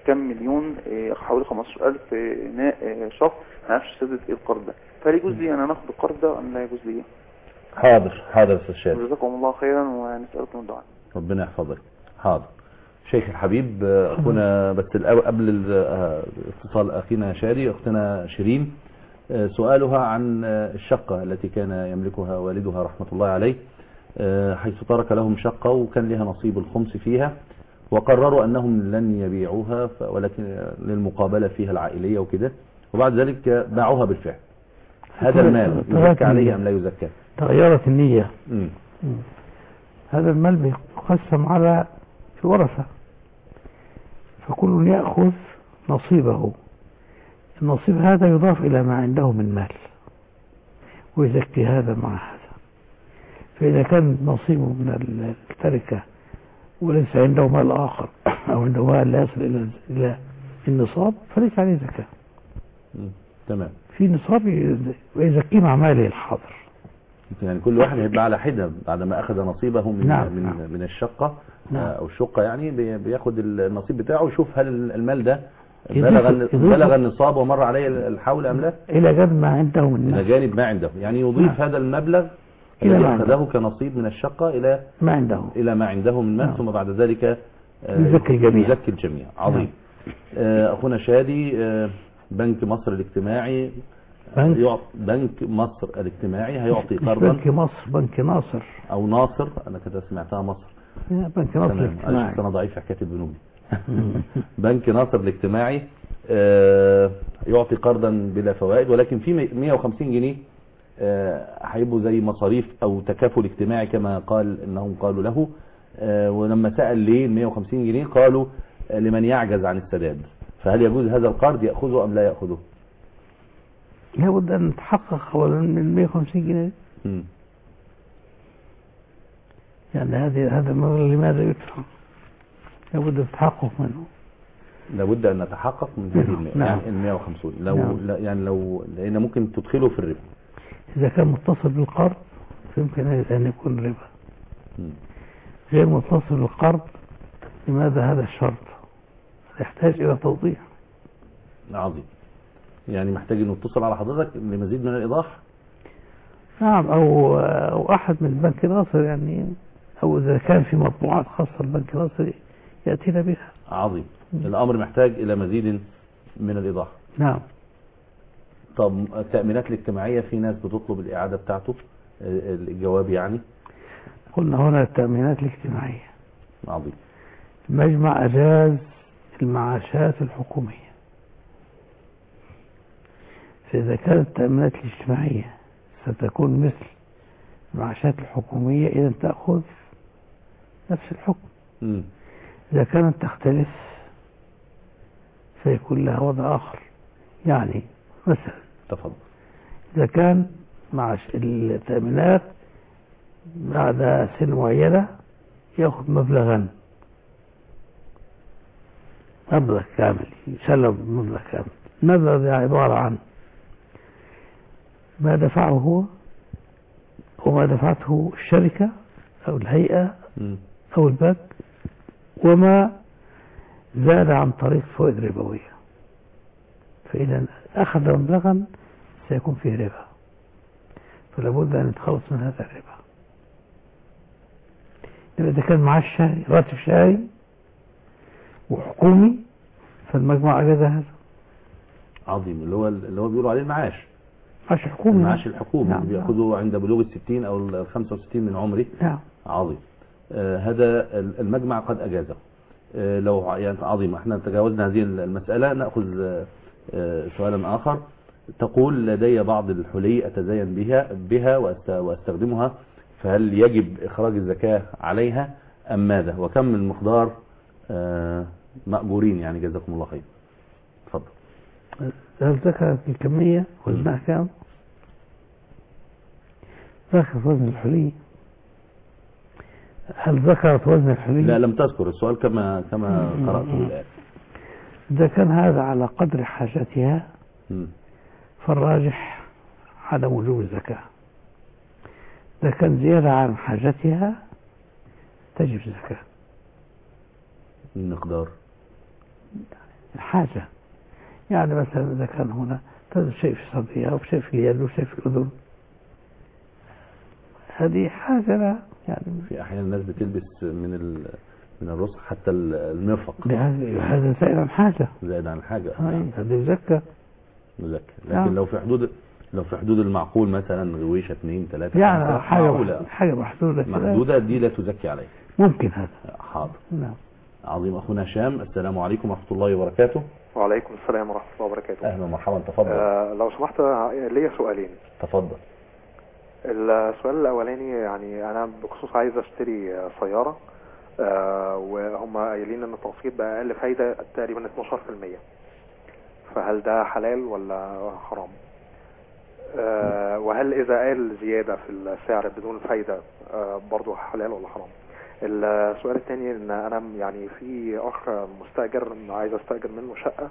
كام مليون، حوالي 15,000 شخص ما يعرفش يسدد ايه القرض ده، فهل يجوز لي انا ناخد القرض ده ام لا يجوز لي؟ حاضر يا استاذ شادي، جزاكم الله خيرا ونسألكم الدعاء. ربنا يحفظك. حاضر شيخ الحبيب. اخونا بس قبل اتصال اخينا شادي، اختنا شيرين سؤالها عن الشقة التي كان يملكها والدها رحمة الله عليه، حيث ترك لهم شقة وكان لها نصيب الخمس فيها، وقرروا أنهم لن يبيعوها ولكن للمقابلة فيها العائلية وكده، وبعد ذلك باعوها بالفعل. هذا المال يزكى عليه أم لا يزكى؟ تغيرت النية. هذا المال بيقسم على الورثة، فكل يأخذ نصيبه. النصيب هذا يضاف إلى ما عنده من مال ويزكي هذا مع هذا. فإذا كان نصيبه من التركة وليس عنده مال آخر أو عنده مال لا يصل إلى النصاب فليس عليه زكاة. تمام. في نصاب ويزكيه مع ماله الحاضر. يعني كل واحد هيبقى على حدة بعد ما أخذ نصيبه من الشقة أو الشقة، يعني بياخد النصيب بتاعه ويشوف هل المال ده بلغ النصاب ومر عليه الحول أم لا، إلى جانب ما عنده من إلى جانب ما عنده، يعني يضيف هذا المبلغ الذي أخذه كنصيب من الشقة إلى ما عنده من مال، ثم بعد ذلك يزكي الجميع. عظيم. أخونا شادي، بنك مصر الاجتماعي بنك مصر الاجتماعي هيعطي قرضا. بنك مصر، بنك ناصر أو ناصر، أنا كده سمعتها مصر. بنك ناصر الاجتماعي. أنا ضعيف في حكاية البنوك. بنك ناصر الاجتماعي يعطي قرضا بلا فوائد، ولكن في 150 جنيه هيبقوا زي مصاريف او تكافل اجتماعي كما قال انهم قالوا له. ولما سأل ليه 150 جنيه قالوا لمن يعجز عن السداد. فهل يجوز هذا القرض يأخذه ام لا يأخذه؟ لابد ان نتحقق اولا من 150 جنيه. يعني هذا لماذا يدفع؟ لابد التحقق منه. لابد ان نتحقق من هذه يعني 150. لو لان ممكن تدخله في الربا. إذا كان متصل بالقرض يمكن أن يكون ربا. غير متصل بالقرض لماذا هذا الشرط؟ يحتاج إلى توضيح. عظيم. يعني محتاج أن نتصل على حضرتك لمزيد من الإيضاح. نعم، أو أحد من البنك ناصر، يعني أو إذا كان في مطبوعات خاصة البنك ناصر يأتينا بها. عظيم. الأمر محتاج إلى مزيد من الإيضاح. نعم. طب التأمينات الاجتماعية في ناس بتطلب الإعادة بتاعته، الجواب يعني. قلنا هنا التأمينات الاجتماعية. عظيم. المجمع أجاز المعاشات الحكومية، فإذا كانت التأمينات الاجتماعية ستكون مثل المعاشات الحكومية إذا تأخذ نفس الحكم. إذا كانت تختلف فيكون لها وضع آخر. يعني مثلا تفضل، إذا كان مع التأمينات بعد سن معينة يأخذ مبلغ كامل، يسلم مبلغ كامل. المبلغ ده عبارة عن ما دفعه هو وما دفعته الشركة أو الهيئة أو البنك، وما زاد عن طريق فوائد ربوية. فإذا أخذ مبلغا سيكون فيه ربا، فلا بد أن نتخلص من هذا الربا. إذا كان معاش شهري، راتب شهري وحكومي، فالمجموعة أجاز هذا. عظيم. اللي هو بيقولوا عليه المعاش الحكومي. المعاش الحكومي اللي بيأخذه عند بلوغ 60 أو 65 من عمره. نعم. عظيم. هذا المجمع قد أجازه. لو يعني عظيم، احنا تجاوزنا هذه المسألة. نأخذ سؤالا آخر. تقول لدي بعض الحلي أتزين بها وأستخدمها، فهل يجب إخراج الزكاة عليها أم ماذا؟ وكم من مقدار مأجورين يعني؟ جزاكم الله خير. تفضل. هل ذكرت الكمية وزنها كام؟ ذكرت وزن الحلي. هل ذكرت وزن الحلي؟ لا، لم تذكر السؤال كما قرأته الآن. إذا كان هذا على قدر حاجتها فالراجح عدم وجوب الزكاة. إذا كان زيادة عن حاجتها تجب الزكاة. المقدار الحاجة. يعني مثلا إذا كان هنا تجد شيء في صدرها وشيء في اليد وشيء في الأذن، هذه حاجة لا يعني. في أحيانا الناس بتلبس من الرسغ حتى المرفق، هذا زائد عن حاجة، زائد عن حاجة. هذا يزكى. لكن لو في حدود المعقول، مثلا غويشة 2 3 يعني حاجة محدودة دي لا تزكي عليها، ممكن هذا. حاضر. نعم. عظيم. أخونا هشام، السلام عليكم ورحمة الله وبركاته. وعليكم السلام ورحمة الله وبركاته. أهلا ومرحبا، تفضل. لو سمحت ليا سؤالين. تفضل. السؤال الأولاني، يعني أنا بخصوص عايز أشتري سيارة، وهم قايلين إن التقسيط بقى أقل فايدة تقريبا 12%، فهل ده حلال ولا حرام؟ وهل إذا قال زيادة في السعر بدون فايدة برضو حلال ولا حرام؟ السؤال الثاني، إن أنا يعني في أخ مستأجر عايز أستأجر منه شقة،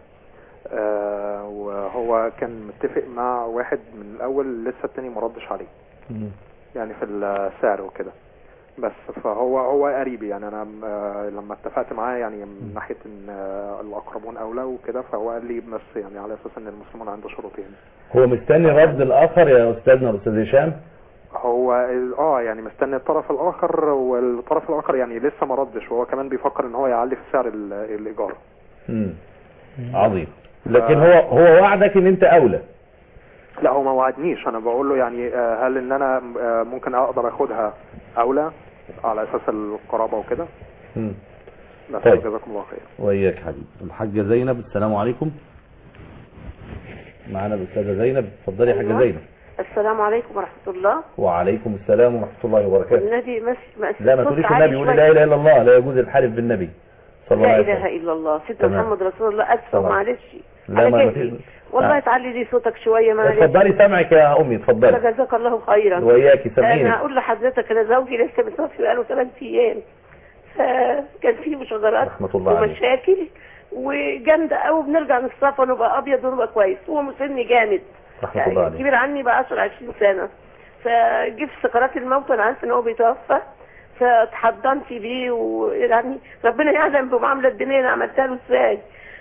وهو كان متفق مع واحد من الأول، لسه التاني مردش عليه يعني في السعر وكده، بس فهو قريبي يعني. أنا لما اتفقت معاه يعني من ناحية إن الأقربون أولى وكده، فهو قال لي بس يعني على أساس إن المسلمون عنده شروطين. هو مستني رد الآخر يا أستاذنا الأستاذ هشام؟ هو يعني مستني الطرف الآخر، والطرف الآخر يعني لسه ما ردش، وهو كمان بيفكر إن هو يعلي في سعر الإيجار. عظيم. لكن هو وعدك إن أنت أولى؟ لا، هو ما وعدنيش. أنا بقول له يعني هل إن أنا ممكن أقدر أخدها أولى على أساس القرابة وكده. طيب، جزاكم الله خير. وإياك حبيبي. الحاجة زينب، السلام عليكم. معنا الأستاذة زينب، اتفضلي يا حاجة زينب. السلام عليكم ورحمة الله. وعليكم السلام ورحمة الله وبركاته. النبي لا، ما تقوليش النبي، قولي لا إله إلا الله، لا يجوز الحلف بالنبي صلى الله عليه وسلم. لا إله إلا الله، سيدنا محمد رسول الله. أسفة معلش. لا، ما فيش. والله تعلي لي صوتك شوية معلش. اتفضلي، سامعك يا أمي، اتفضلي. جزاك الله خيرا. وإياكي، سامعيني. أنا هقول لحضرتك، أنا زوجي لسه متوفي بقاله 3 أيام، فكان في مشاجرات ومشاكل وجامدة قوي، بنرجع من الصفا نبقى أبيض ونبقى كويس. هو مسني جامد يعني، كبير عني بقى 10-20 سنة، فجه في سكرات الموت، أنا عارفة إن هو بيتوفى، فتحضنت بيه، ويعني ربنا يعلم بمعاملة الدنيا أنا عملتها له إزاي.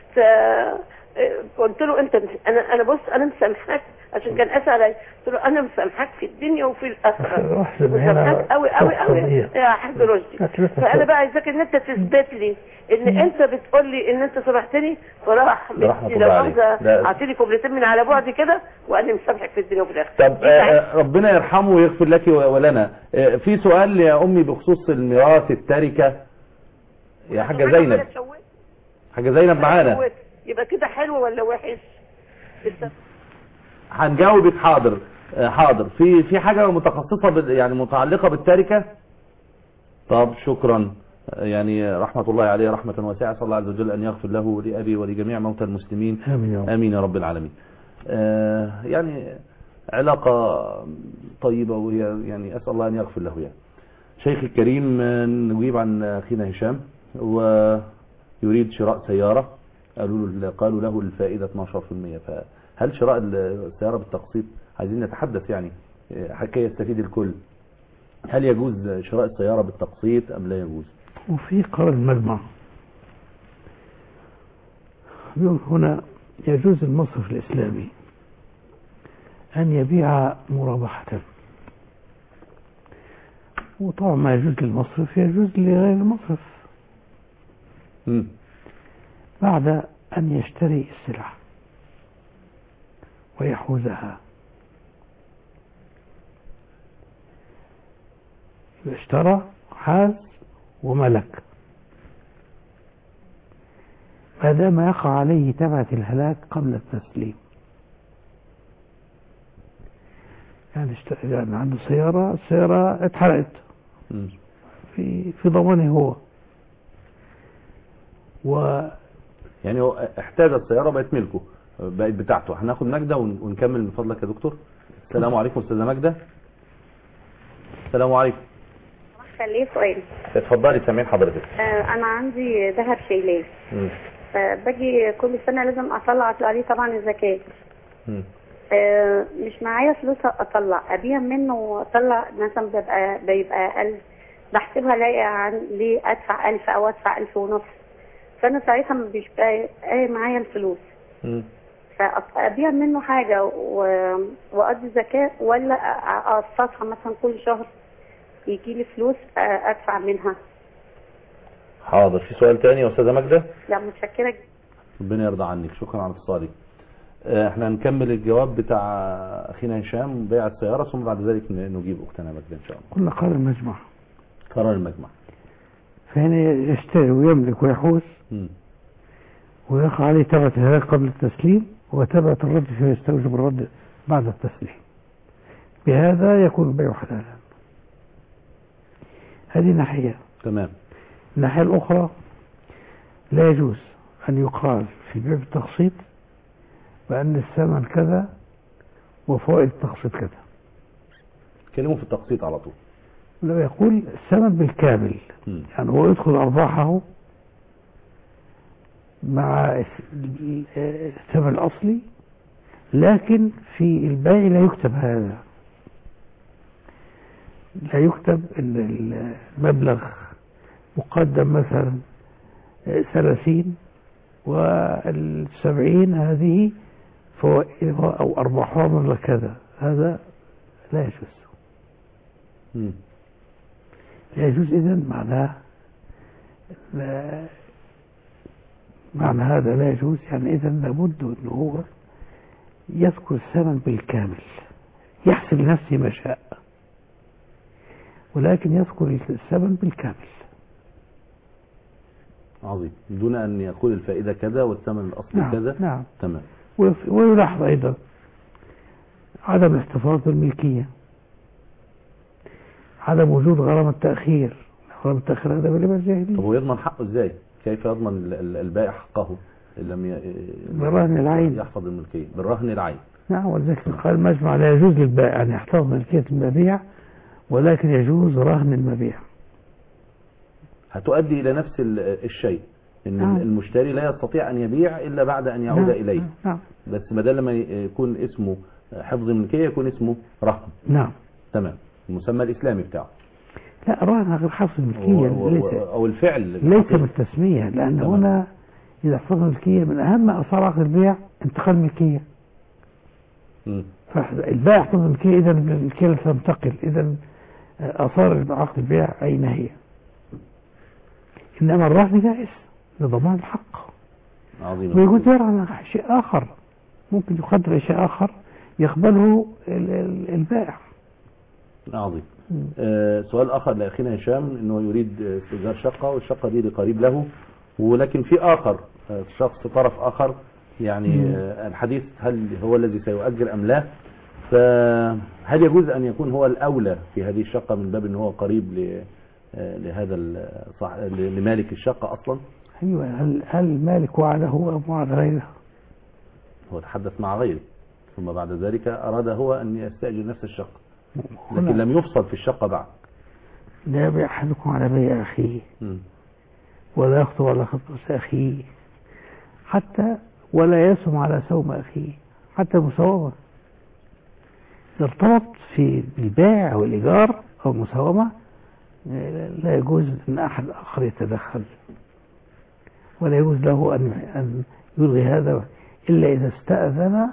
قلت له انا بص، انا مسامحاك، عشان كان قاسي عليا. قلت له انا مسامحاك في الدنيا وفي الاخره، مسامحاك قوي قوي قوي يا حاج رشدي. فانا بقى عايزاك ان انت تثبت لي ان انت بتقول لي ان انت سامحتني، فراح لو عايزه اعطيني كوبلتين من على بعد كده، وانا مسامحك في الدنيا وفي الاخره. طب ربنا يرحمه ويغفر لك ولنا. في سؤال يا امي بخصوص الميراث، التركه يا حاجه زينب. حاجه زينب معانا، يبقى كده حلو ولا وحش؟ هنجاوبك. حاضر حاضر. في حاجة متخصصة يعني متعلقة بالتركة؟ طب شكرا. يعني رحمة الله عليه رحمة واسعة، صلى الله عز وجل أن يغفر له ولأبي ولجميع موتى المسلمين. آمين يا رب العالمين. يعني علاقة طيبة، وهي يعني أسأل الله أن يغفر له. يعني شيخ الكريم، نجيب عن أخينا هشام، ويريد شراء سيارة، قالوا له الفائدة 12%، فهل شراء السيارة بالتقسيط؟ عايزين نتحدث يعني حكاية يستفيد الكل. هل يجوز شراء السيارة بالتقسيط أم لا يجوز؟ وفي قرار المجمع بيقول هنا يجوز المصرف الإسلامي أن يبيع مرابحة، وطبعا ما يجوز للمصرف يجوز لغير المصرف بعد أن يشتري السلعة ويحوزها. اشترى، حاز، وملك، ما دام يقع عليه تبعة الهلاك قبل التسليم. يعني عنده سيارة، السيارة اتحرقت في ضمانه هو، يعني هو احتاج السيارة بقت ملكه، بقت بتاعته. هناخد مجدة ونكمل من فضلك يا دكتور. السلام عليكم استاذة مجدة. السلام عليكم. خليه سؤال. اتفضلي، سامعين حضرتك. انا عندي ذهب شايلاه، باجي كل سنة لازم اطلع عليه طبعا الزكاة. مش معايا فلوس اطلع، ابيع منه واطلع مثلا بيبقى 1000، بحسبها الاقي ليه ادفع 1000 او ادفع 1500، فانا ساعتها مش بقى معايا الفلوس، فابيع منه حاجه واقضي زكاه، ولا اقسطها مثلا كل شهر يجي لي فلوس ادفع منها؟ حاضر. في سؤال تاني يا استاذه ماجده؟ لا متشكره. ربنا يرضى عنك، شكرا على اتصالك. احنا هنكمل الجواب بتاع اخينا هشام بيع السياره، ثم بعد ذلك نجيب اختنا ماجده ان شاء الله. قلنا قرار المجمع. قرار المجمع. فهنا يشتري ويملك ويحوز ويقع عليه تبعة الهلاك قبل التسليم، وتبعة الرد فيما يستوجب الرد بعد التسليم. بهذا يكون البيع حلالا. هذه ناحية. تمام. الناحية الأخرى لا يجوز أن يقال في البيع بالتقسيط بأن الثمن كذا وفوائد التقسيط كذا. كلمه في التقسيط على طول. لو يقول الثمن بالكامل، يعني هو يدخل أرباحه مع الثمن الأصلي، لكن في البيع لا يكتب هذا، لا يكتب ان المبلغ مقدم مثلا 30 وال70 هذه فوائدها او ارباحها مبلغ كذا، هذا لا يجوز. لا يجوز. اذا معنى هذا لا يجوز، يعني اذا لابد ان هو يذكر الثمن بالكامل، يحسب لنفسه ما شاء، ولكن يذكر الثمن بالكامل. عظيم. دون ان يقول الفائدة كذا والثمن الاصلي كذا. نعم. تمام. ويلاحظ ايضا عدم الاحتفاظ بالملكية، عدم وجود غرامة التأخير. غرامة التأخير هذا بالربا الجاهلي. طب هو يضمن حقه ازاي؟ كيف يضمن البائع حقه ان لم بالرهن العين يحفظ الملكية؟ بالرهن العين. نعم. ولذلك قال المجمع لا يجوز للبائع ان يحتفظ ملكية المبيع، ولكن يجوز رهن المبيع. هتؤدي الى نفس الشيء، ان المشتري لا يستطيع ان يبيع الا بعد ان يعود اليه. بس بدل ما يكون اسمه حفظ الملكية يكون اسمه رهن. نعم. تمام. المسمى الاسلامي بتاعه. لا، رهن غير حفظ الملكية او الفعل ليس بالتسمية، لان هنا اذا حفظ الملكية من اهم اثار عقد البيع انتقال الملكية. فالبائع يحفظ الملكية، اذا الملكية تنتقل، اذا اثار عقد البيع اين هي؟ انما الرهن جائز لضمان الحق. عظيم. ويجوز يرهن شيء اخر، ممكن يقدر شيء اخر يقبله البائع. عظيم. سؤال اخر لاخينا هشام، انه يريد استئجار شقة، والشقة دي لقريب له، ولكن في اخر شخص طرف اخر، يعني الحديث هل هو الذي سيؤجر ام لا؟ فهل يجوز ان يكون هو الاولى في هذه الشقة من باب ان هو قريب لهذا لمالك الشقة اصلا؟ ايوه. هل المالك وعده او وعد غيره؟ هو تحدث مع غيره، ثم بعد ذلك اراد هو ان يستأجر نفس الشقة، لكن لم يفصل في الشقة بعد. لا يبيع احدكم على بيع اخيه، ولا يخطب على خطبة اخيه، حتى ولا يسم على سوم اخيه، حتى المساومة. إذا ارتبط في البيع او الايجار او المساومة لا يجوز ان احد اخر يتدخل، ولا يجوز له ان يلغي هذا الا اذا استأذن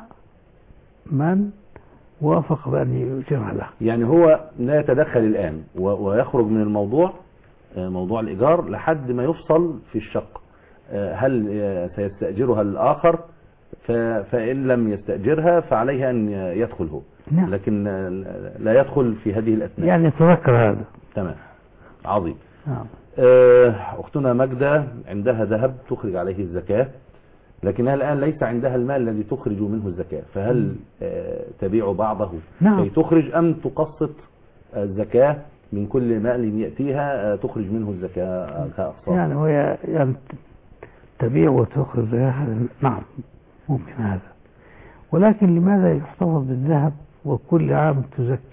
من وافق بأن يجمع له. يعني هو لا يتدخل الآن ويخرج من الموضوع، موضوع الإيجار، لحد ما يفصل في الشقة. هل سيستأجرها الآخر؟ فإن لم يستأجرها فعليه أن يدخل هو. نعم. لكن لا يدخل في هذه الأثناء. يعني يتذكر هذا. تمام. عظيم. نعم. أختنا ماجدة عندها ذهب تخرج عليه الزكاة، لكنها الآن ليس عندها المال الذي تخرج منه الزكاة، فهل تبيع بعضه كي تخرج، أم تقسط الزكاة من كل مال يأتيها تخرج منه الزكاة كأقساط؟ يعني هو يعني تبيع وتخرج زكاة. نعم، ممكن هذا، ولكن لماذا يحتفظ بالذهب وكل عام تزكي؟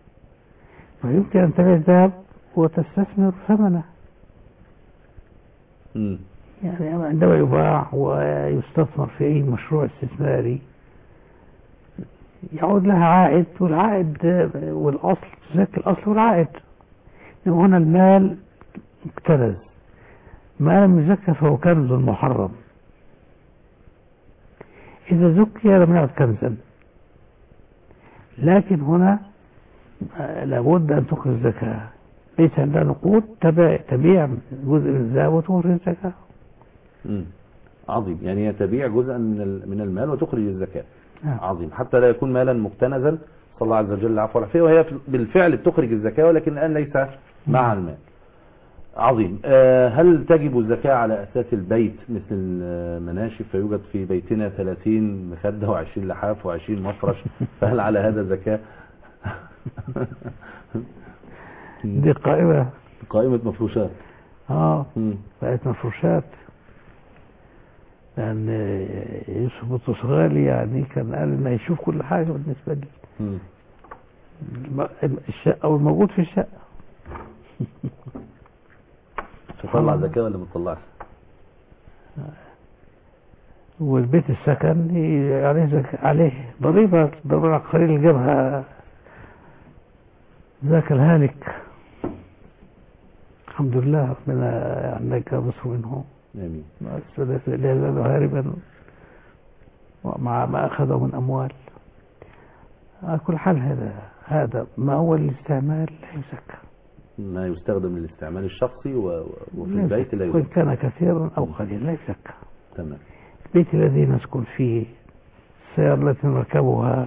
فيمكن أن تبيع الذهب وتستثمر ثمنه. يعني عندما يباع ويستثمر في أي مشروع استثماري يعود لها عائد، والعائد والأصل تزكي الأصل والعائد. إنما هنا المال مكتنز ما لم يزكى فهو كنز محرم، إذا زكي لم يعد كنزا. لكن هنا لابد أن تخرج الزكاة، ليس عندها نقود تبيع جزء من ذا وتخرج الزكاة. عظيم، يعني هي تبيع جزءا من المال وتخرج الزكاة. عظيم، حتى لا يكون مالا مكتنزا. صلى الله عز وجل العفو والعافية، وهي بالفعل بتخرج الزكاة ولكن الآن ليس مع المال. عظيم. هل تجب الزكاة على أساس البيت مثل المناشف، فيوجد في بيتنا 30 مخدة و20 لحاف و20 مفرش، فهل على هذا زكاة؟ دي قائمة مفروشات. بقت مفروشات، لأن يوسف البرتغالي يعني كان قال إنه يشوف كل حاجة بالنسبة لي. الشقة والموجود في الشقة. تطلع زكاة ولا ما تطلعش؟ والبيت السكن عليه زكاة، عليه ضريبة العقارية اللي جابها ذاك الهالك. الحمد لله ربنا يعني نجى منه. آمين. لا يزال هاربا مع ما أخذه من أموال. على كل حال هذا ما هو الاستعمال لا يزكى. ما يستخدم للاستعمال الشخصي وفي البيت لا يزكى، وإن كان كثيرا أو قليلا لا يزكى. تمام. البيت الذي نسكن فيه، السيارة التي نركبها،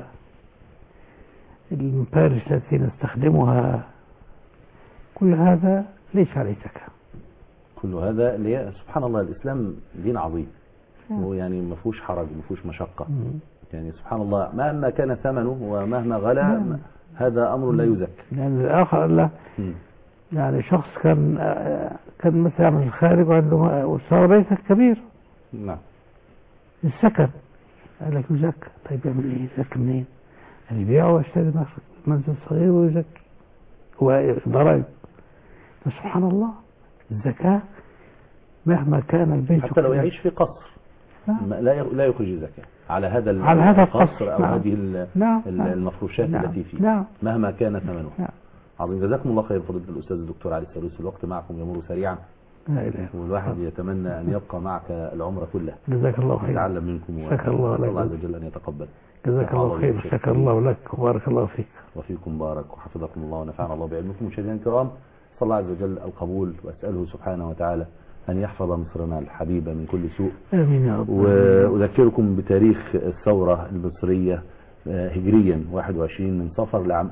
المبارش التي نستخدمها، كل هذا ليس عليه زكاة. كل هذا سبحان الله، الإسلام دين عظيم، ويعني ما فيهوش حرج وما فيهوش مشقة. يعني سبحان الله، مهما كان ثمنه ومهما غلا هذا أمر لا يزكى. يعني الآخر لا، يعني شخص كان مثلا من الخارج وعنده وصار بيته كبير. نعم. السكن قال لك يزكى. طيب يعمل ايه؟ يزكى منين؟ يعني يبيعه ويشتري منزل صغير ويزكي وضرائب. سبحان الله، الزكاة مهما كان البيت حتى لو يعيش في قصر لا يخرج زكاة على هذا القصر أو هذه المفروشات التي فيه مهما كان ثمنها. عظيم، جزاكم الله خير فضيلة الأستاذ الدكتور علي السلوسي. الوقت معكم يمر سريعا، والواحد يتمنى أن يبقى معك العمر كله. جزاك الله خير. نتعلم منكم شكر الله عز وجل أن يتقبل. جزاك الله خير. شكر الله لك وبارك الله فيك. وفيكم بارك وحفظكم الله ونفعنا الله بعلمكم. مشاهدينا الكرام، صلى الله عز وجل القبول، وأسأله سبحانه وتعالى أن يحفظ مصرنا الحبيبة من كل سوء. آمين يا رب. وأذكركم بتاريخ الثورة المصرية هجريا 21 من صفر لعام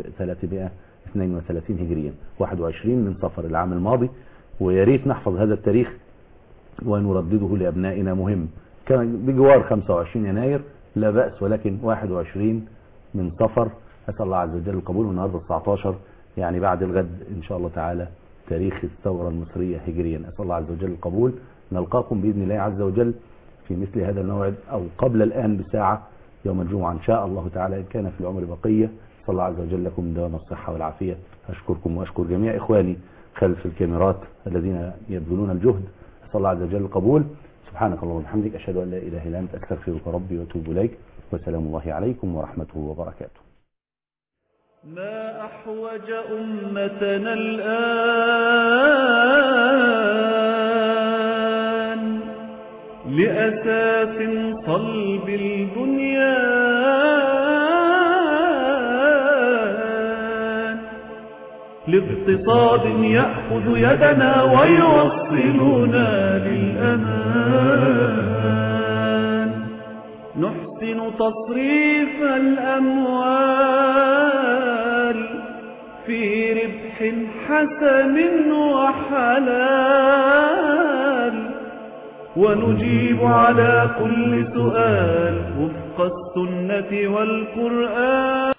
1332 هجريا، 21 من صفر العام الماضي. ويا ريت نحفظ هذا التاريخ ونردده لأبنائنا، مهم. كان بجوار 25 يناير لا بأس، ولكن 21 من صفر أسأل الله عز وجل القبول. والنهارده 19 يعني بعد الغد إن شاء الله تعالى تاريخ الثورة المصرية هجريا. أسأل الله عز وجل القبول. نلقاكم بإذن الله عز وجل في مثل هذا الموعد أو قبل الآن بساعة يوم الجمعة إن شاء الله تعالى، إن كان في العمر بقية. صلى الله عز وجل لكم دوام الصحة والعافية. أشكركم وأشكر جميع إخواني خلف الكاميرات الذين يبذلون الجهد. أسأل الله عز وجل القبول. سبحانك اللهم وبحمدك، أشهد أن لا إله إلا أنت، أستغفرك ربي وأتوب إليك، وسلام الله عليكم ورحمته وبركاته. ما أحوج أمتنا الآن لأساس صلب البنيان، لاقتصاد يأخذ يدنا ويوصلنا للأمان، نحسن تصريف الأموال في ربح حسن وحلال، ونجيب على كل سؤال وفق السنة والقرآن.